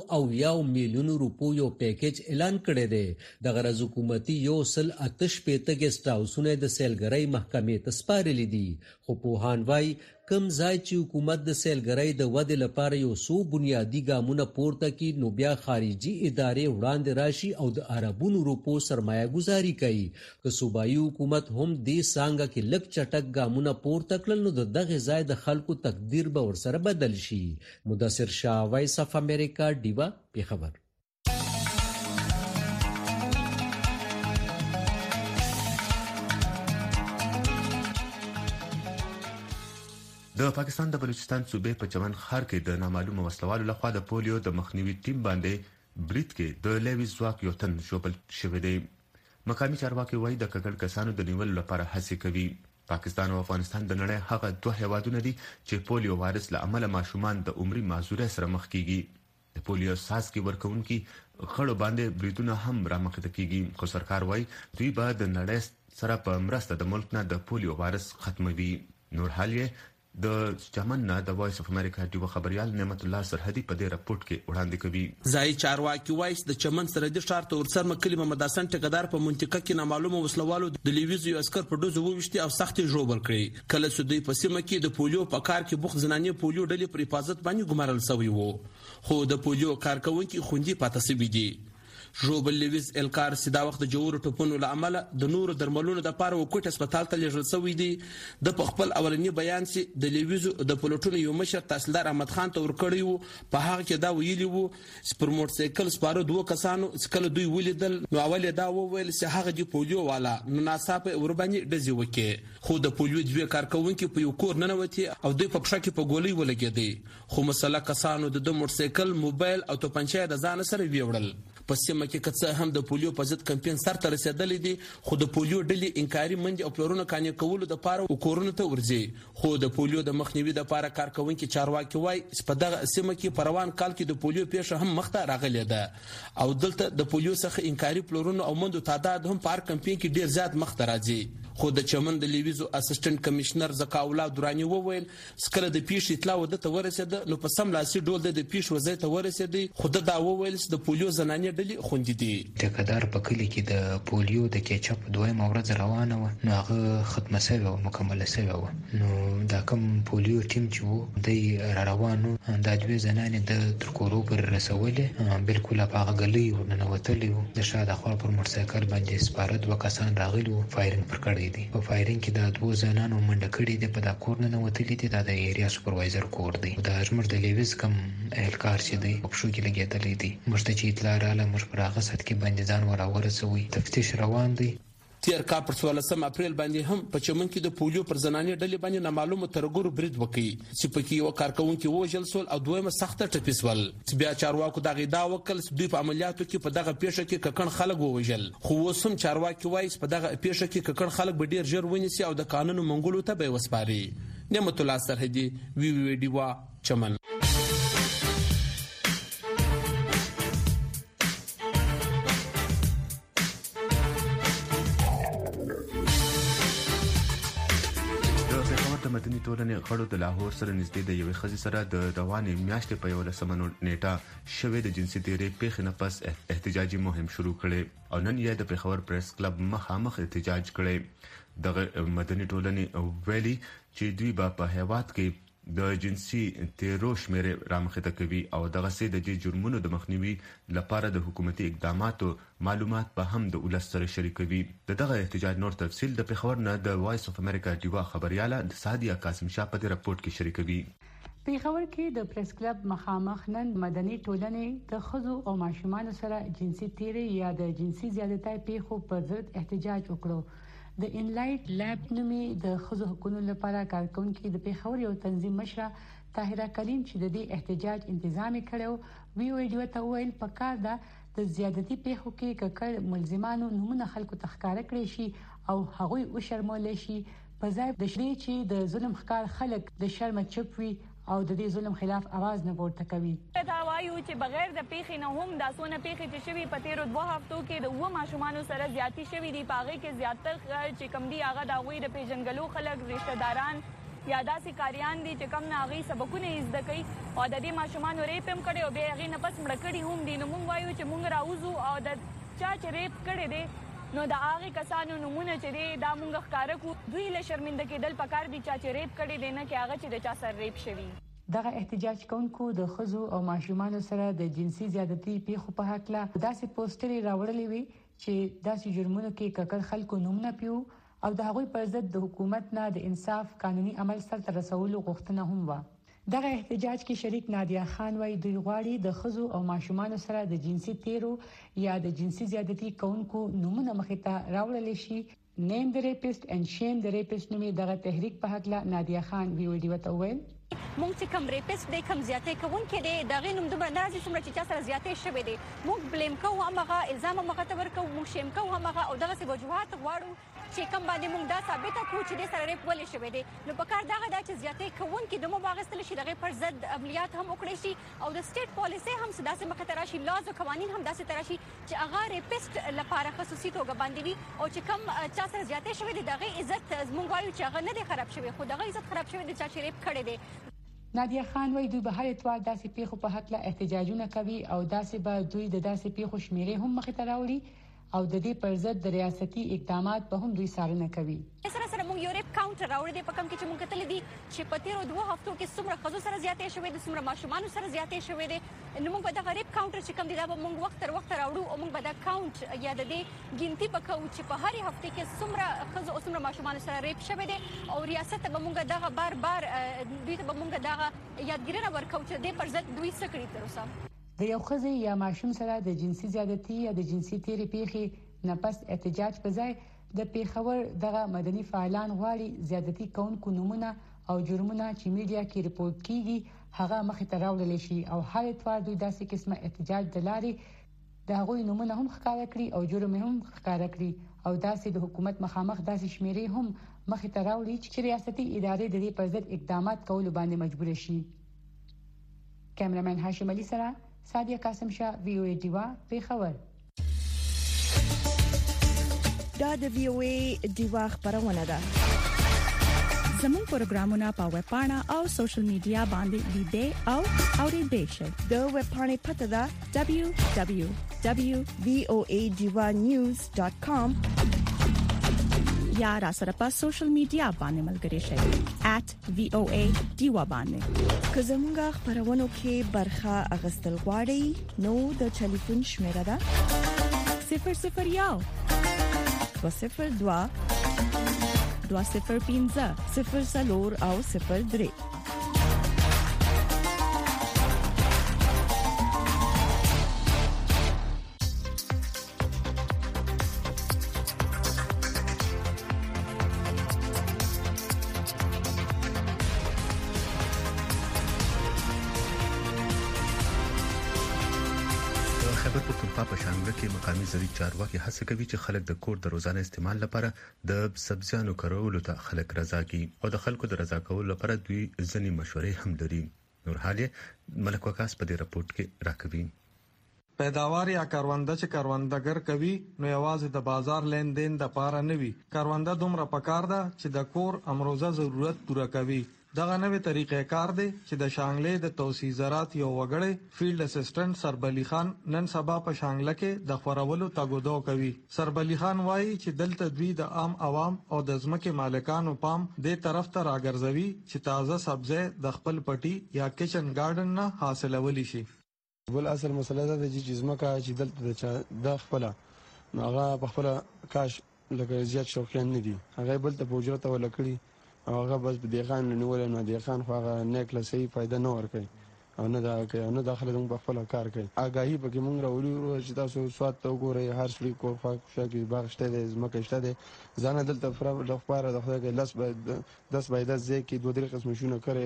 1 میلیون روپو یو پیکیج اعلان کړی دی. د غرض حکومتي یو سل اتش پیته ګسټ هاوسونه د سیلګری محکمې ته سپارلي دي خو پوهان وايي کم ځای چې حکومت د سیلګری د ودې لپاره یو څو بنیادی ګامونه پورته کړي نو بیا خارجي ادارې وړاندې راشي او د عربونو روپو سرمایه گزاري کوي. که صوبایي حکومت هم دې څنګه کې لک چټک ګامونه پورته کړل نو دغه ځای د خلکو تقدیر به ورسره بدل شي. مدثر شاه وایس اف امریکا ډیوا پیښور. د پاکستان د بلوچستان صوبې په چمن ښار کې د نامعلومه وسلوالو لخوا د پولیو د مخنیوي ټیم باندې برید کې د لیوي ځواک یو تن ژوبل شوی دی. مقامي چارواکي وایي د ککړ کسانو د نیولو لپاره هڅې کوي. پاکستان او افغانستان د نړۍ هغه دوه هیوادونه دي چې پولیو وایرس له امله ماشومان د عمري معذورۍ سره مخ کیږي. د پولیو ساسکي ورکونکي خړو باندې بریدونه هم رامخته کیږي، خو سرکار وایي دوی به د نړۍ سره په مرسته د ملک نه د پولیو وایرس ختموي. نور حال یې د چمن نه د وایس اف امریکا ډیو خبريال نعمت الله سرحدي په دې راپورټ کې وړاندې کوي. ځای چارواکي وایي د چمن سرحدي ښار ته ورسره کلمه مداسن ټکدار په منطقه کې نامعلومه وسلوالو د لیویزو اسکر په دوزو ووشتي او سخت ژوبل کړی. کله چې دوی په سیمه کې د پولیو په کار کې بوخت زنانې پولیو ډلې پر حفاظت باندې ګمارل شوی وو، خو د پولیو کارکونکو خوندي پاتې شوی دي. ژوبل لیویز الکار سیدا وخت د جوړو ټپونو لامل د نورو درملونو د پاره وکټ هسپتال ته لیږل شوی دی. د خپل اولنی بیان سي د لیویزو د پلوټونو یو مشر تحصیلدار احمد خان ته ورکړی وو. په هغه کې دا ویلی وو سپر موټر سایکل سپاره دوه کسانو چې دوی ولیدل نو اول دا وویل چې هغه دی پولیو والا نو ناڅاپه ورباني ډزې وکړي، خو د پولیو دوه کارکونکو په یو کور ننوتي او دوی په پښه کې په ګولۍ ولګېدي، خو مسله کسانو د موټر سایکل موبایل او توپنچه د ځان سره ویوړل. په سیمه کې کڅه هم د پولیو په ضد کمپاین سره تر رسیدلې دي، خو د پولیو ډلې انکاري منډي او پلورونه کانې کولو د پاره وکورونه ته ورځي. خو د پولیو د مخنیوي د پاره کارکونکو چارواکي وایي چې په دغه سیمه کې پروان کال کې د پولیو پیښه هم مخته راغلې ده او دلته د پولیو څخه انکاري پلورونه او منډو تعداد هم په هر کمپاین کې ډیر زیات مخته راځي. خو د چمن د لیویزو اسسټنټ کمشنر زکاولا درانی وویل سکله د پیښې اطلاع ودته ورسېده نو په سم لاسي ډول د پیښې وځي ته ورسېدي، خو دا وویل چې د پولیو زنانې ډلې خوندې دي. ټکدار په کلی کې د پولیو د کیچپ دویمه ورځ روانه و، نو هغه ختمه شوی او مکمله شوی و. نو دا کوم پولیو ټیم چې وو دی را روانو دا دوی زنانې د ترکورو پر رسولې بالکل په هغه غلي ورننوتلې وو. د شاده خوا پر موټر سایکل باندې سپاره دوه کسان راغلي وو، فایرینګ پر کړی دی. په فایرینګ کې د دوه زنانو منډه کړې ده، په دا کور نه وتلې دي. دا د ایریا سپروایزر کور دی. دا زموږ د لیویز کم اهلکار چې دی په شو کې لګېدلې دي. موږ ته چې اطلاع رااله موږ پر هغه سات کې باندې ځان ورسوي. تفتیش روان دی. تیر کال پر 16 اپریل باندې هم په چمن کې د پولیو پر زنانې ډلې باندې نامعلومه ترګور برید وکړي چې پکې یو کارکونکو وژل سول او دویمه سخته ټپیسول. بیا چارواکو دغه دا وکړ چې دوی په عملیاتو کې په دغه پیښه کې ککړ خلک ووژل، خو اوس هم چارواکي وایي په دغه پیښه کې ککړ خلک به ډیر ژر ونیسي او د قانون منګولو ته به وسپاري. نعمت الله سرحدي وی وی ډیوا چمن. مدني ټولنې غړو د لاهور سره نږدې د یوې ښځې سره د روانې میاشتې په 11 نیټه شوې د جنسي تیرې پیښې نه پس احتجاجي مهم شروع کړي او نن یې د پېښور پریس کلب مخامخ احتجاج کړي. دغه مدني ټولنې ویلي چې دوی په هیواد کې د جنسي تیرو شمیرې رامخته کوي او دغه سي د جرمونو د مخنیوي لپاره د حکومتي اقداماتو معلومات به هم د ولس سره شریکوي. دغه احتجاج نور تفصیل د پېښور نه د وایس اف امریکا ډیوا خبرياله د سادیا قاسم شاه په راپورټ کې شریکوي. پېښور کې د پریس کلب مخامخ نن مدني ټولنې د ښځو او ماشومان سره جنسي تیرې یا د جنسي زیاتۍ پیښو پر ضد احتجاج وکړو. د انلایټ لیب نومي د ښځو حقوقو لپاره کارکونکو د پېښور یو تنظیم مشره طاهره کریم چې د دې احتجاج تنظیم کړو وی ویډیو ته ویل پکار ده د زیاتې پیښو کې ککړ ملزمانو نمونه خلکو تخکاره کړی شي او هغوی او شرمول شي په ځای د شری چې د ظلم ښکار خلک د شرم چپ وي او د دې ظلم خلاف आवाज نه پورته کوي. دا وایو چې بغیر د پیښې نه هم د سونه پیښې چې شوي په تیرو 2 هفتو کې د 2 ماشومانو سره زیاتی شوي دي. پاغه کې زیاتر چې کم دي هغه د غوي د پیژنګلو خلک رشتہ داران یا داسې کاریان دي چې کم نه غي سبقونه زده کوي او د دې ماشومانو ریپ هم کړي او به هغه نه پس مړ کړي هم دي. نو موږ وایو چې موږ راوځو او د چا چې ریپ کړي دي نو د هغه کسانو نمونه چې دی دا مونږ ښکاره کو دوی له شرمنده کېدل پکار دي چې ریپ کړي دی نه کې هغه چې د چا سره ریپ شوی. دغه احتجاج کوونکو د ښځو او ماشومانو سره د جنسي زیاتې پیښو په حق لا داسې پوسټري راوړلې وي چې داسې جرمونو کې ککړ خلکو نومونه پیو او د هغوی پر ضد د حکومت نه د انصاف قانوني عمل سره رسولو غوښتنه هم و. دغه احتجاج کې شریک نادیا خان وايي دوی غواړي د ښځو او ماشومانو سره د جنسي تیرو یا د جنسي زیاتې کوونکو نمونه مخې ته راوړل شي نیم د ریپست اند شیم د ریپست نومي دغه تحریک په حق لا نادیه خان ویډیو ته وویل مونږ چې کوم ریپست د کوم زیاتې کوونکې دی دغه نوم دومره ناراضي څومره چې چا سره زیاتې شوی دی مونږ بلیم کوو همغه الزام همغه ته ورکوو مونږ شیم کوو همغه او دغسې وجوهات غواړو چې کوم باندې مونږ دا ثابته کړو چې دې سره ریپ ولې شوی دی نو په کار دغه دا چې زیاتې کوونکي دومره واخیستلی شي دغې پر ضد عملیات هم وکړی شي او د سټیټ پالیسۍ هم داسې مخې ته راشي لاز او قوانین هم داسې ته راشي چې هغه ریپسټ لپاره خصوصي توګه باندې وي او چې کوم چا سره زیاتې شوی دی دغې عزت مونږ وایو چې هغه نه دی خراب شوی خو دغه عزت خراب شوی دی چا چې ریپ کړی دی نادیه خان وایي دوی به هر اتوار داسې پیښو په حق لا احتجاجونه کوي او داسې به دوی د داسې پیښو شمیرې هم مخې ته راوړي او د دې پر ضد د ریاستي اقدامات به هم دوی څارنه کوي سره سره موږ یو ریپ کاونټر راوړی دی په کوم کې چې موږ کتلی دي چې په تیرو 2 هفتو کې څومره ښځو سره زیاتې شوې دي څومره ماشومانو سره زیاتې شوې دي نو موږ به دغه ریپ کاونټر چې کوم دی دا به موږ وخت تر وخته راوړو او موږ به دا کاونټ یا د دې ګنتي به کوو چې په هرې هفتې کې څومره ښځو او څومره ماشومانو سره ریپ شوی دی او ریاست ته به موږ دغه بار دوی ته به موږ دغه یادګیرنه ورکوو چې د دې پر ضد دوی څه کړي تر اوسه د یو ښځې یا ماشوم سره د جنسي زیادتي یا د جنسي تیرې پیښې نه پس احتجاج په ځای د پیښور دغه مدني فعالان غواړي زیادتي کوونکو نمونه او جرمونه چې میډیا کې ریپورت کیږي هغه مخې ته راوړل شي او هر اتوار دوی داسې قسمه احتجاج د لارې د هغوی نمونه هم ښکاره کړي او جرم هم ښکاره کړي او داسې د حکومت مخامخ داسې شمیرې هم مخې ته راوړي چې ریاستي ادارې د دې پر ضد اقدامات کولو باندې مجبور شي کیمرامین هاشم علي سره سادیه قاسم شاه وی او ای ډیوا پیښور دا د وی او ای ډیوا خبرونه ده زموږ پروګرامونه په ویب پاڼه او سوشل میډیا باندې لیدئ او اوریدئ شئ د ویب پاڼې پته ده www.voadivanews.com یا را سره په سوشل میډیا باندې ملګري شئ @voadiva باندې که زموږ خبرونه کې برخه اغستل غواړئ نو د ټلیفون شمیره ده 001 202 205 00 او 03 مقامي زری چارواکي هڅه کوي چې خلک د کور د روزانه استعمال لپاره د سبزیانو کارولو ته خلک رضا کړي او د خلکو د رضا کولو لپاره دوی ځینې مشورې هم لري نور حاله ملک وکاس په دې رپورت کې راکوي پیداوار یا کارونده چې کاروندګر کوي نو یوازې د بازار لین دین د پاره نه وي کارونده دومره پکار ده چې د کور امروزه ضرورت پوره کوي دغه نوې طریقې کار دی چې د شانګلې د توسيع زراعت یو وګړی فیلډ اسسټنټ سربلی خان نن سبا په شانګله کې د خورولو تاګودو کوي سربلی خان وایي چې دلته دوی د عام عوام او د ځمکې مالکانو پام دې طرف ته راګرځوي چې تازه سبزی د خپل پټي یا کچن گارډن نه حاصلولی شي بل اصل مسله ده چې ځمکه چې دلته د خپل هغه په خپل کاش لکه زیات شوقیان نه دي هغه بل ته پوجرته ولکړي او هغه بس د خان نیول نه د خان خو هغه نیکله صحیح فائدہ نه ورکړي او نه دا کوي نه داخله د خپل کار کوي اگاهی پکې مونږ راوړو چې تاسو سواد ته وګورئ هر څه کو فاکشه کې باغشته د زمکه شته ده ځان دلته فرا د خبره د خدای لاس به 10 بایده ځکه دوه درې قسم شونه کوي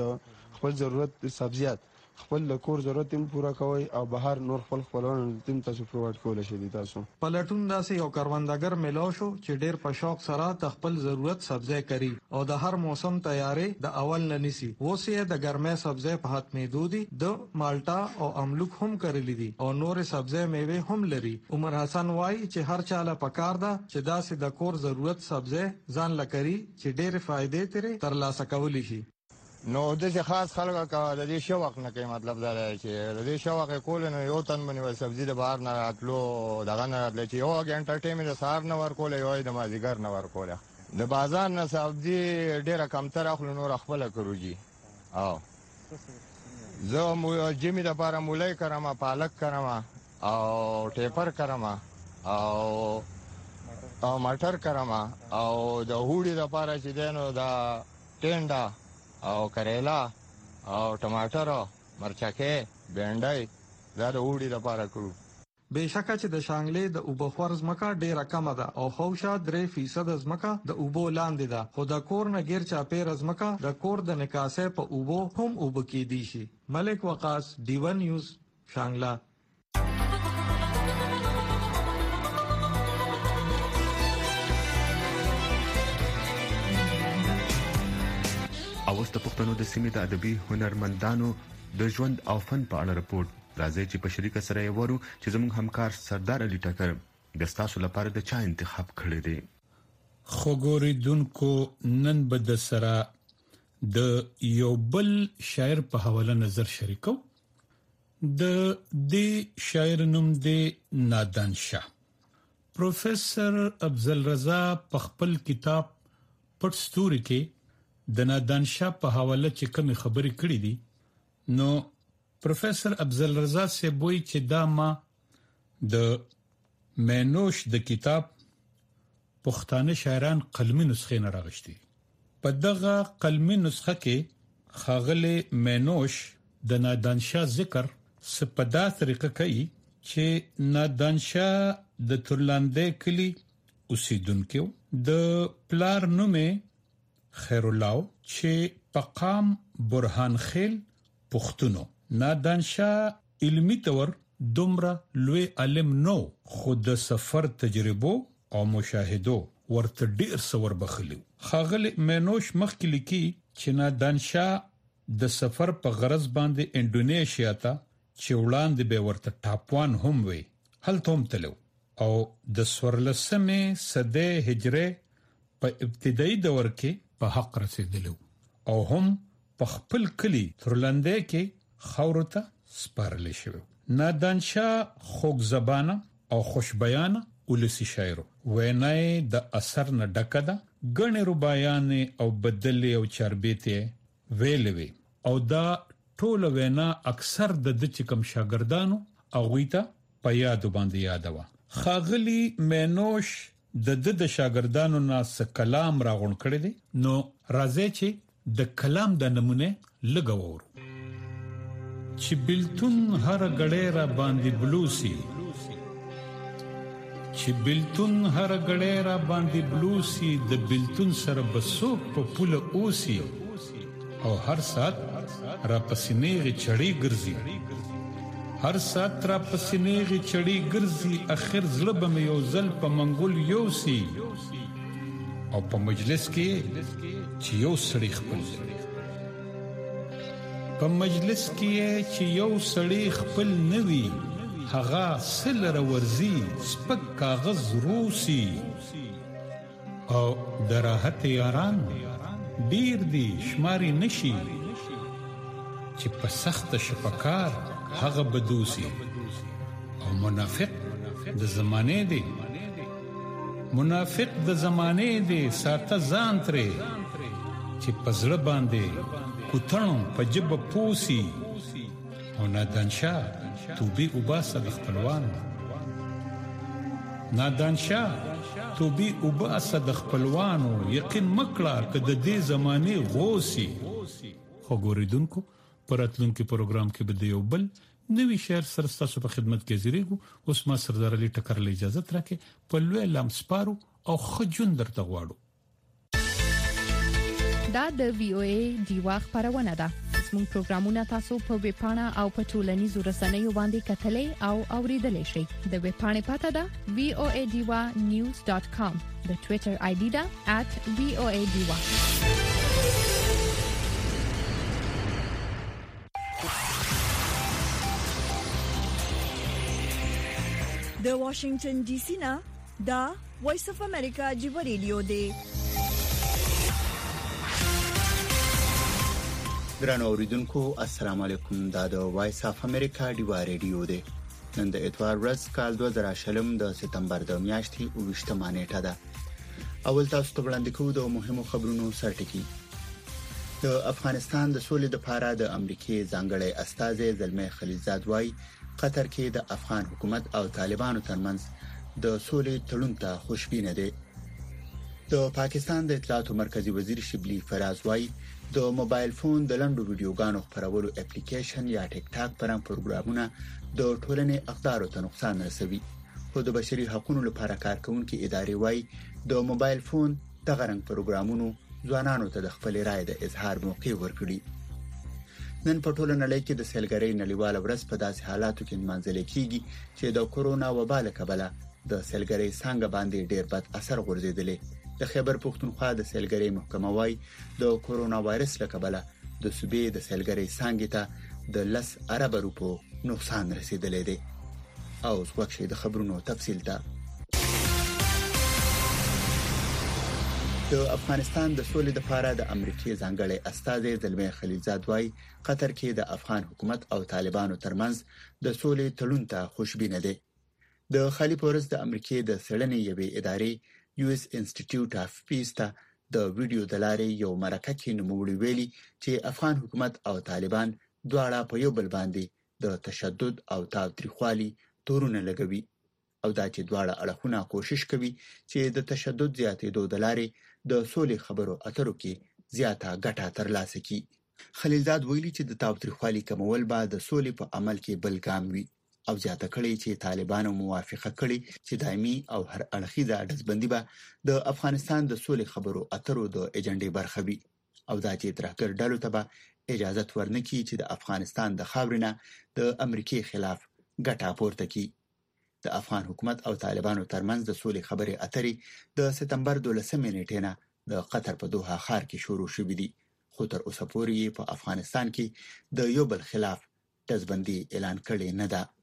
خپل ضرورت سبزیات خپل کور ضرورت هم پورا کوي او بهر نور خپلوان تیم تاسو پرووایډ کولای شئ تاسو پلټون داسې یو کاروندګر ملو شو چې ډېر په شوق سره د خپل ضرورت سبزی کوي او د هر موسم تیاری د اول نه نسی وسه د ګرمه سبزی په هات میدودي د مالټا او املوک هم کړلې دي او نور سبزی میوه هم لري عمر حسن وای چې هر چاله پکار ده چې داسې د کور ضرورت سبزی ځان لکري چې ډېر فائدې ترې ترلاسه کولی شي نو د خاص خلکو کا د دې شوق نه کوي مطلب دا دی چې د دې شوق کول نه یو تن باندې سبزی د بهر نه راتلو دغه نه راتل چې یو انټرټینمنت سار نه ورکول یو د مازیګر نه ورکول د بازار نه سبزی ډیره کمتر اخلو نور خپل کروږي او زه مو جمی د لپاره مولای کرم پالک کرم او ټیپر کرم او مټر کرم او د هوړي د لپاره چې دینو دا ټینډا او کریلا او ټماټر مرچکه بینډای دا د وړي لپاره کړو بهشکه چې د شانګلې د اوبخور ځمکه ډیره کمه ده او خوشا 3% ځمکه د اوبو لاندې ده، خو د کور نه غیر چاپیر ځمکه د کور د نکاسې په اوبو هم اوب کې دي شي. ملک وقاص D1 نیوز شانګلا. اوس د پښتنو د سیمې د ادبي هنرمندانو د ژوند او فن په اړه رپورټ راځي چې په شریکه سره یې ورو چې زموږ همکار سردار علي ټکر د تاسو لپاره د چا انتخاب کړی دی. خو ګوریدونکو نن به د سره د یو بل شاعر په حواله نظر شریکو. د دې شاعر نوم دی نادان شاه. پروفیسور افضل رضا په خپل کتاب پټ ستوري کې د نادان شاه په حواله چې کوم خبرې کړې دي نو پروفیسور افضل رضا سے بوئی چې دا ما د مینوش د کتاب پښتانه شاعران قلمي نسخه نه راغشتي. په دغه قلمي نسخه کې خاغله مینوش د نادان شاه ذکر سپدا طریقه کوي چې نادان شاه د ترلاندې کلی اوسیدونکو د پلار نومه خیر الله چې پقام برهان خیل پښتونو. نادان شاه علمی تور دومره لوی علم نو، خود د سفر تجربو او مشاهدو ورته ډیر سور بخلیو. خاغل مینوش مخکې لیکي چې نادان شاه د سفر په غرض باندې انډونیشیا ته چې وړاندې به ورته ټاپوان هم وي هلته هم تلو او د 14مې صدې هجری په ابتدایي دور کې په حق رسیدلو او هم په خپل کلی ترلندې کې خاورته سپارل شوی. نادان شاه خوږ زبانه او خوش بیانه ولسی شاعر وینای د اثر نه ډکه ده. غنې ربايان او بدلې او چاربېته ویلوي او دا ټول وینا اکثر د چکم شاګردانو او غویته په یاد باندې یادوا. خاغلی مینوش د شاګردانو ناس کلام راغون کړی دی. نو راځي چې د کلام د نمونه لګور چې بلتون هر غړې را باندې بلوسی، چې بلتون هر غړې را باندې بلوسی، د بلتون سره بسوک په پوله اوسی او هر سات را پسینېږي چړې ګرځي، هر سات را پسینېږي چړې ګرځي، اخر زړه به مې یو ځل په منګول یوسی او په مجلس کې چې یو سړی خپل په مجلس کې چې یو سړی خپل نوي هغه سلر ورزي سپک کاغذ روسی او دراحت یاران ډیر دی شماري نشي چې په سخت شپکار هغه بدوسی او منافق د زمانه دی، منافق د زمانه دی ساته ځان ترې چې پزړه باندې کوتړم په جبه پوسی او نادان شاه توبې وباسه د خپلوان. نادان شاه توبې وباسه د خپلوانو، یقین مکړه که د دې زمانه غوسی. خو ګوریدونکو پراتلونکو پروګرام کې به یو بل نوی شعر سره تاسو په خدمت کې زیریږو. اوس ما سردار علي ټکر له اجازه ترکه په لوی لمسپارو او خجون درته غواړو. دا د VOA دیوا خبرونه ده. زموږ پروګرامونه تاسو په ویب پاڼه او په ټولنیزو رسنیو باندې کتلې او اوریدلای شئ. د ویب پاڼې پته ده voadiwa.news.com. د ټوئیټر آی ډي ده @voadiwa. د واشنگټن ډي سي نه دا وایس اف امریکا دی ریډیو دی. درنو اوریدونکو السلام علیکم. دا د وایس اف امریکا دی ریډیو دی. نن د اتوار ورځ کال 2020 د سپتمبر د میاشتې 28 نیټه ده. اول تاسو ته وړاندې کوو د مهمو خبرونو سرټکی. د افغانستان د سولې لپاره د امریکای ځانګړی استازی زلمي خلیلزاد وايي قطر کې د افغان حکومت او طالبانو ترمنځ د سولې تړون ته خوشبینه دي. د پاکستان د اطلاعاتو مرکزی وزیر شبلی فراز وايي د موبایل فون د لنډو ویډیوګانو خپرولو اپلیکیشن یا ټیک ټاک پران پروګرامونه د ټولنې اقدارو ته نقصان رسوي. خو د بشري حقوقو لپاره کارکونکو ادارې وايي د موبایل فون د غرنګ پروګرامونو ځوانانو ته د خپل رائے د اظهار موقع ورکړي. نن په ټوله نړۍ کې د سیلګرۍ نړیواله ورځ په داسې حالاتو کې نمانځل کیږي چې د کورونا وبا له کبله د سیلګرۍ څنګه باندې ډېر بد اثر غورځیدلی. د خیبر پښتونخوا د سیلګرۍ محکمه وايي د کورونا وایرس له کبله د صوبې د سیلګرۍ څنګه ته د 10 ارب روپو نقصان رسیدلی دی. او څوک د خبرونو تفصیل ته د افغانستان د سولې لپاره د امریکای ځانګړي استازي زلمي خلیلزاد وايي قطر کې د افغان حکومت او طالبانو ترمنځ د سولې تړون ته خوشبینه دي. د خالي پورس د امریکای د سړنې یوې ادارې US انسټیټیوټ اف پیس ته د ویډیو د لارې یو مرکه کې نوموړي ویلي چې افغان حکومت او طالبان دواړه په یو بل باندې د تشدد او تاوتریخوالي تورونه لګوي او دا چې دواړه اړخونه کوشش کوي چې د تشدد زیاتېدو د لارې د سولې خبرو اترو کې زیاته ګټه ترلاسه کړي. خلیلزاد ویلي چې د تاوتریخوالي کمول به د سولې په عمل کې بل ګام وي او زیاته کړي چې طالبانو موافقه کړي چې دایمي او هر اړخیزه ډزبندي به د افغانستان د سولې خبرو اترو د ایجنډې برخه وي او دا چې ترهګر ډلو ته به اجازه ورنکړي چې د افغانستان د خاورینه د امریکای خلاف ګټه پورته کړي. د افغان حکومت او طالبانو ترمنځ د سولې خبرې اترې د سپتمبر 12 نیټې نه د قطر په دوحه ښار کې شروع شوې دي خو تر اوسه پورې په افغانستان کې د یو بل خلاف ډزبندي اعلان کړي نه ده.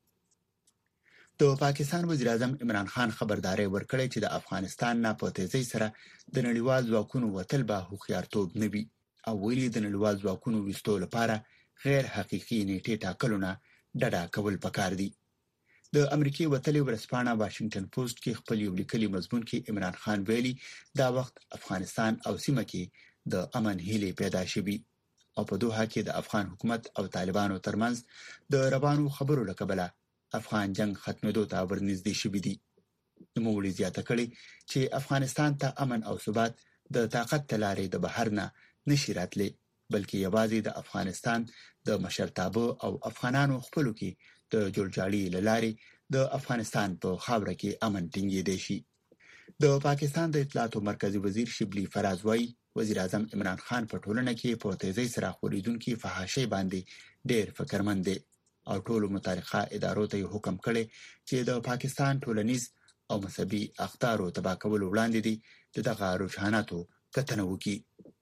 د پاکستان وزیر اعظم عمران خان خبرداري ورکړې چې د افغانستان نه په تیزی سره د نړیوال ځواکونو وتل به هوښیارتوب نه وي او ویلي د نړیوال ځواکونو وستو لپاره غیر حقيقي نیټه ټاکلونه ډډه کول پکار دي. د امریکای وتلې ورځپاڼه واشنگټن پوسټ کې خپل یو لیکلي مضمون کې عمران خان ویلي دا وخت افغانستان او سیمه کې د امن هیله پیدا شوي او په دوحه کې د افغان حکومت او طالبانو ترمنځ د روانو خبرو لکبله افغان جنگ ختمېدو ته ورنږدې شوي دي. نوموړي زیاته کړي چې افغانستان ته امن او ثبات د طاقت تلارې د بهر نه نشي راتلی بلکې یوازې د افغانستان د مشرتابه او افغانانو خپلو کې د جوړجاړي لارې د افغانستان په خاوره کې امن ټینګېدی شي. د پاکستان د اطلاعاتو مرکزی وزیر شبلی فراز وايي وزیر اعظم عمران خان په ټولنه کې په تیزی سره خورېدونکو فحاشۍ باندې ډېر فکرمند دي او ټولو متعلقه ادارو ته حکم کړي چې د پاکستان ټولنیز او مذهبي اقدارو تباه کول وړاندې دي دغه رجحاناتو کتنه وکړي.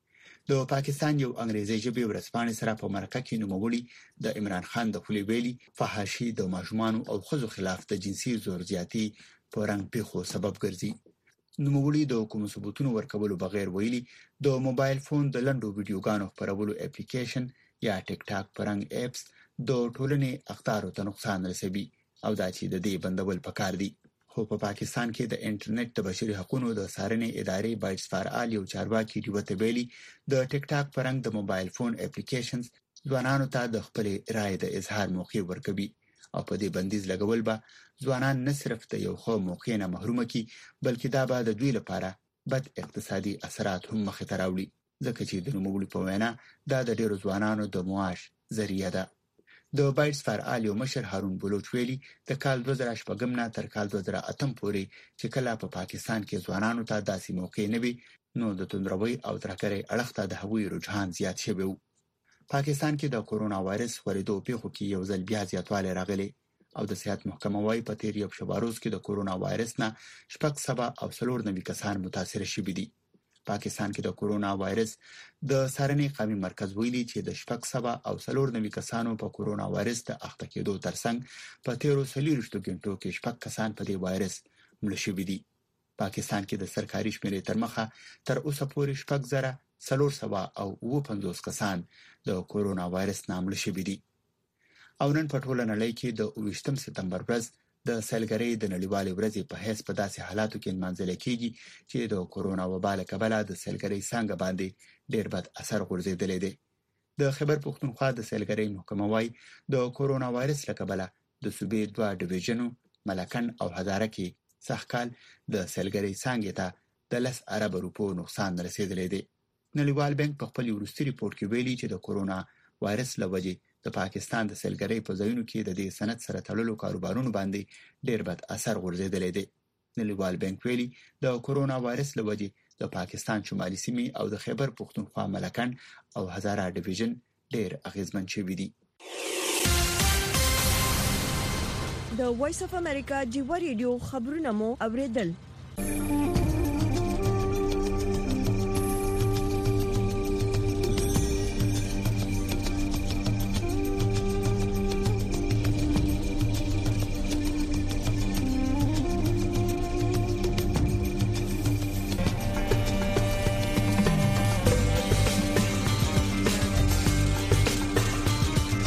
د پاکستان یو انګریزي ژبې ورځپاڼې سره په مرکه کې نوموړي د عمران خان د خولي ویلي فحاشي د ماشومان او ښځو خلاف د جنسي زور زیاتی په رنګ پیښو سبب ګرځي. نوموړي د کوم ثبوتونو ورکولو بغیر ویلي د موبایل فون د لنډو ویډیوګانو خپرولو اپلیکیشن یا ټیک ټاک پرنګ اپس د ټولنې اقدارو ته نقصان رسوي او دا چې د دې بندول پکار دي. خو په پاکستان کې د انټرنیټ د بشري حقوقو د څارنې ادارې بایټس فار آل یو چارواکي ریوته ویلي د ټیک ټاک پرنګ د موبایل فون اپلیکیشنز ځوانانو ته د خپل رائے د اظهار موقع ورکوي او په دې بندیز لګول به ځوانان نه صرف د یو خو موقع نه محروم کی بلکې دا به د دوی لپاره بد اقتصادي اثرات هم مخ ته راوړي ځکه چې د نوموړي په وینا دا د ډیرو ځوانانو د معاش ذریعہ ده. د بایټس فار آل یو مشر هارون بلوچ ویلي د کال 2008 نه تر کال 2008 پورې چې کله په پاکستان کې ځوانانو ته داسې موقع نه وي نو د توندروي او ترهګرۍ اړخ ته د هوی رجحان زیات شوی وو. پاکستان کې د کورونا وایرس خورېدو پیښو کې یو ځل بیا زیاتوالی راغلی او د صحت محکمه وايي په تیر یو شباروز کې د کورونا وایرس نه 494 کسان متاثر شوي دي. پاکستان کې د کورونا وایرس د څارنې قومي مرکز ویلي چې د 494 کسانو په کورونا وایرس د اخته کېدو ترڅنګ په 13 غنټو کې 6 کسان په دې وایرس مړ شوي دي. پاکستان کې د سرکاري شمیرې تر مخه تر اوسه پورې 450 کسان د کورونا وایرس نه مړ شوي دي. او نن په ټوله نړۍ کې د 28 سپتمبر ورځ د سیلګرۍ د نړیوالې ورځې په حیث په داسې حالاتو کې نمانځل کېږي چې د کورونا وبا له کبله د سیلګرۍ څنګه باندې ډېر بد اثر غورځېدلی دی. د خیبر پښتونخوا د سیلګرۍ محکمه وايي د کورونا وایرس له کبله د صوبې 2 ډیویژنو ملکن او هزاره کې سږکال د سیلګرۍ څنګه ته د 10 ارب روپو نقصان رسیدلی دی. نړیوال بانک په خپل وروستي ریپورت کې ویلي چې د کورونا وایرس لوجې د پاکستان د سیلګرۍ په ځایونو کې د دې صنعت سره تړلو کاروبارونو باندې ډېر بد اثر غورځېدلی دی. نړیوال بانک ویلي د کورونا وایرس لوجې د پاکستان شمالي سیمې او د خیبر پختونخوا ملکن او هزاره ډیویژن ډېر اغیزمن شوي دي. د وایس اف امریکا جیو ریډیو خبرونه مو اوریدل.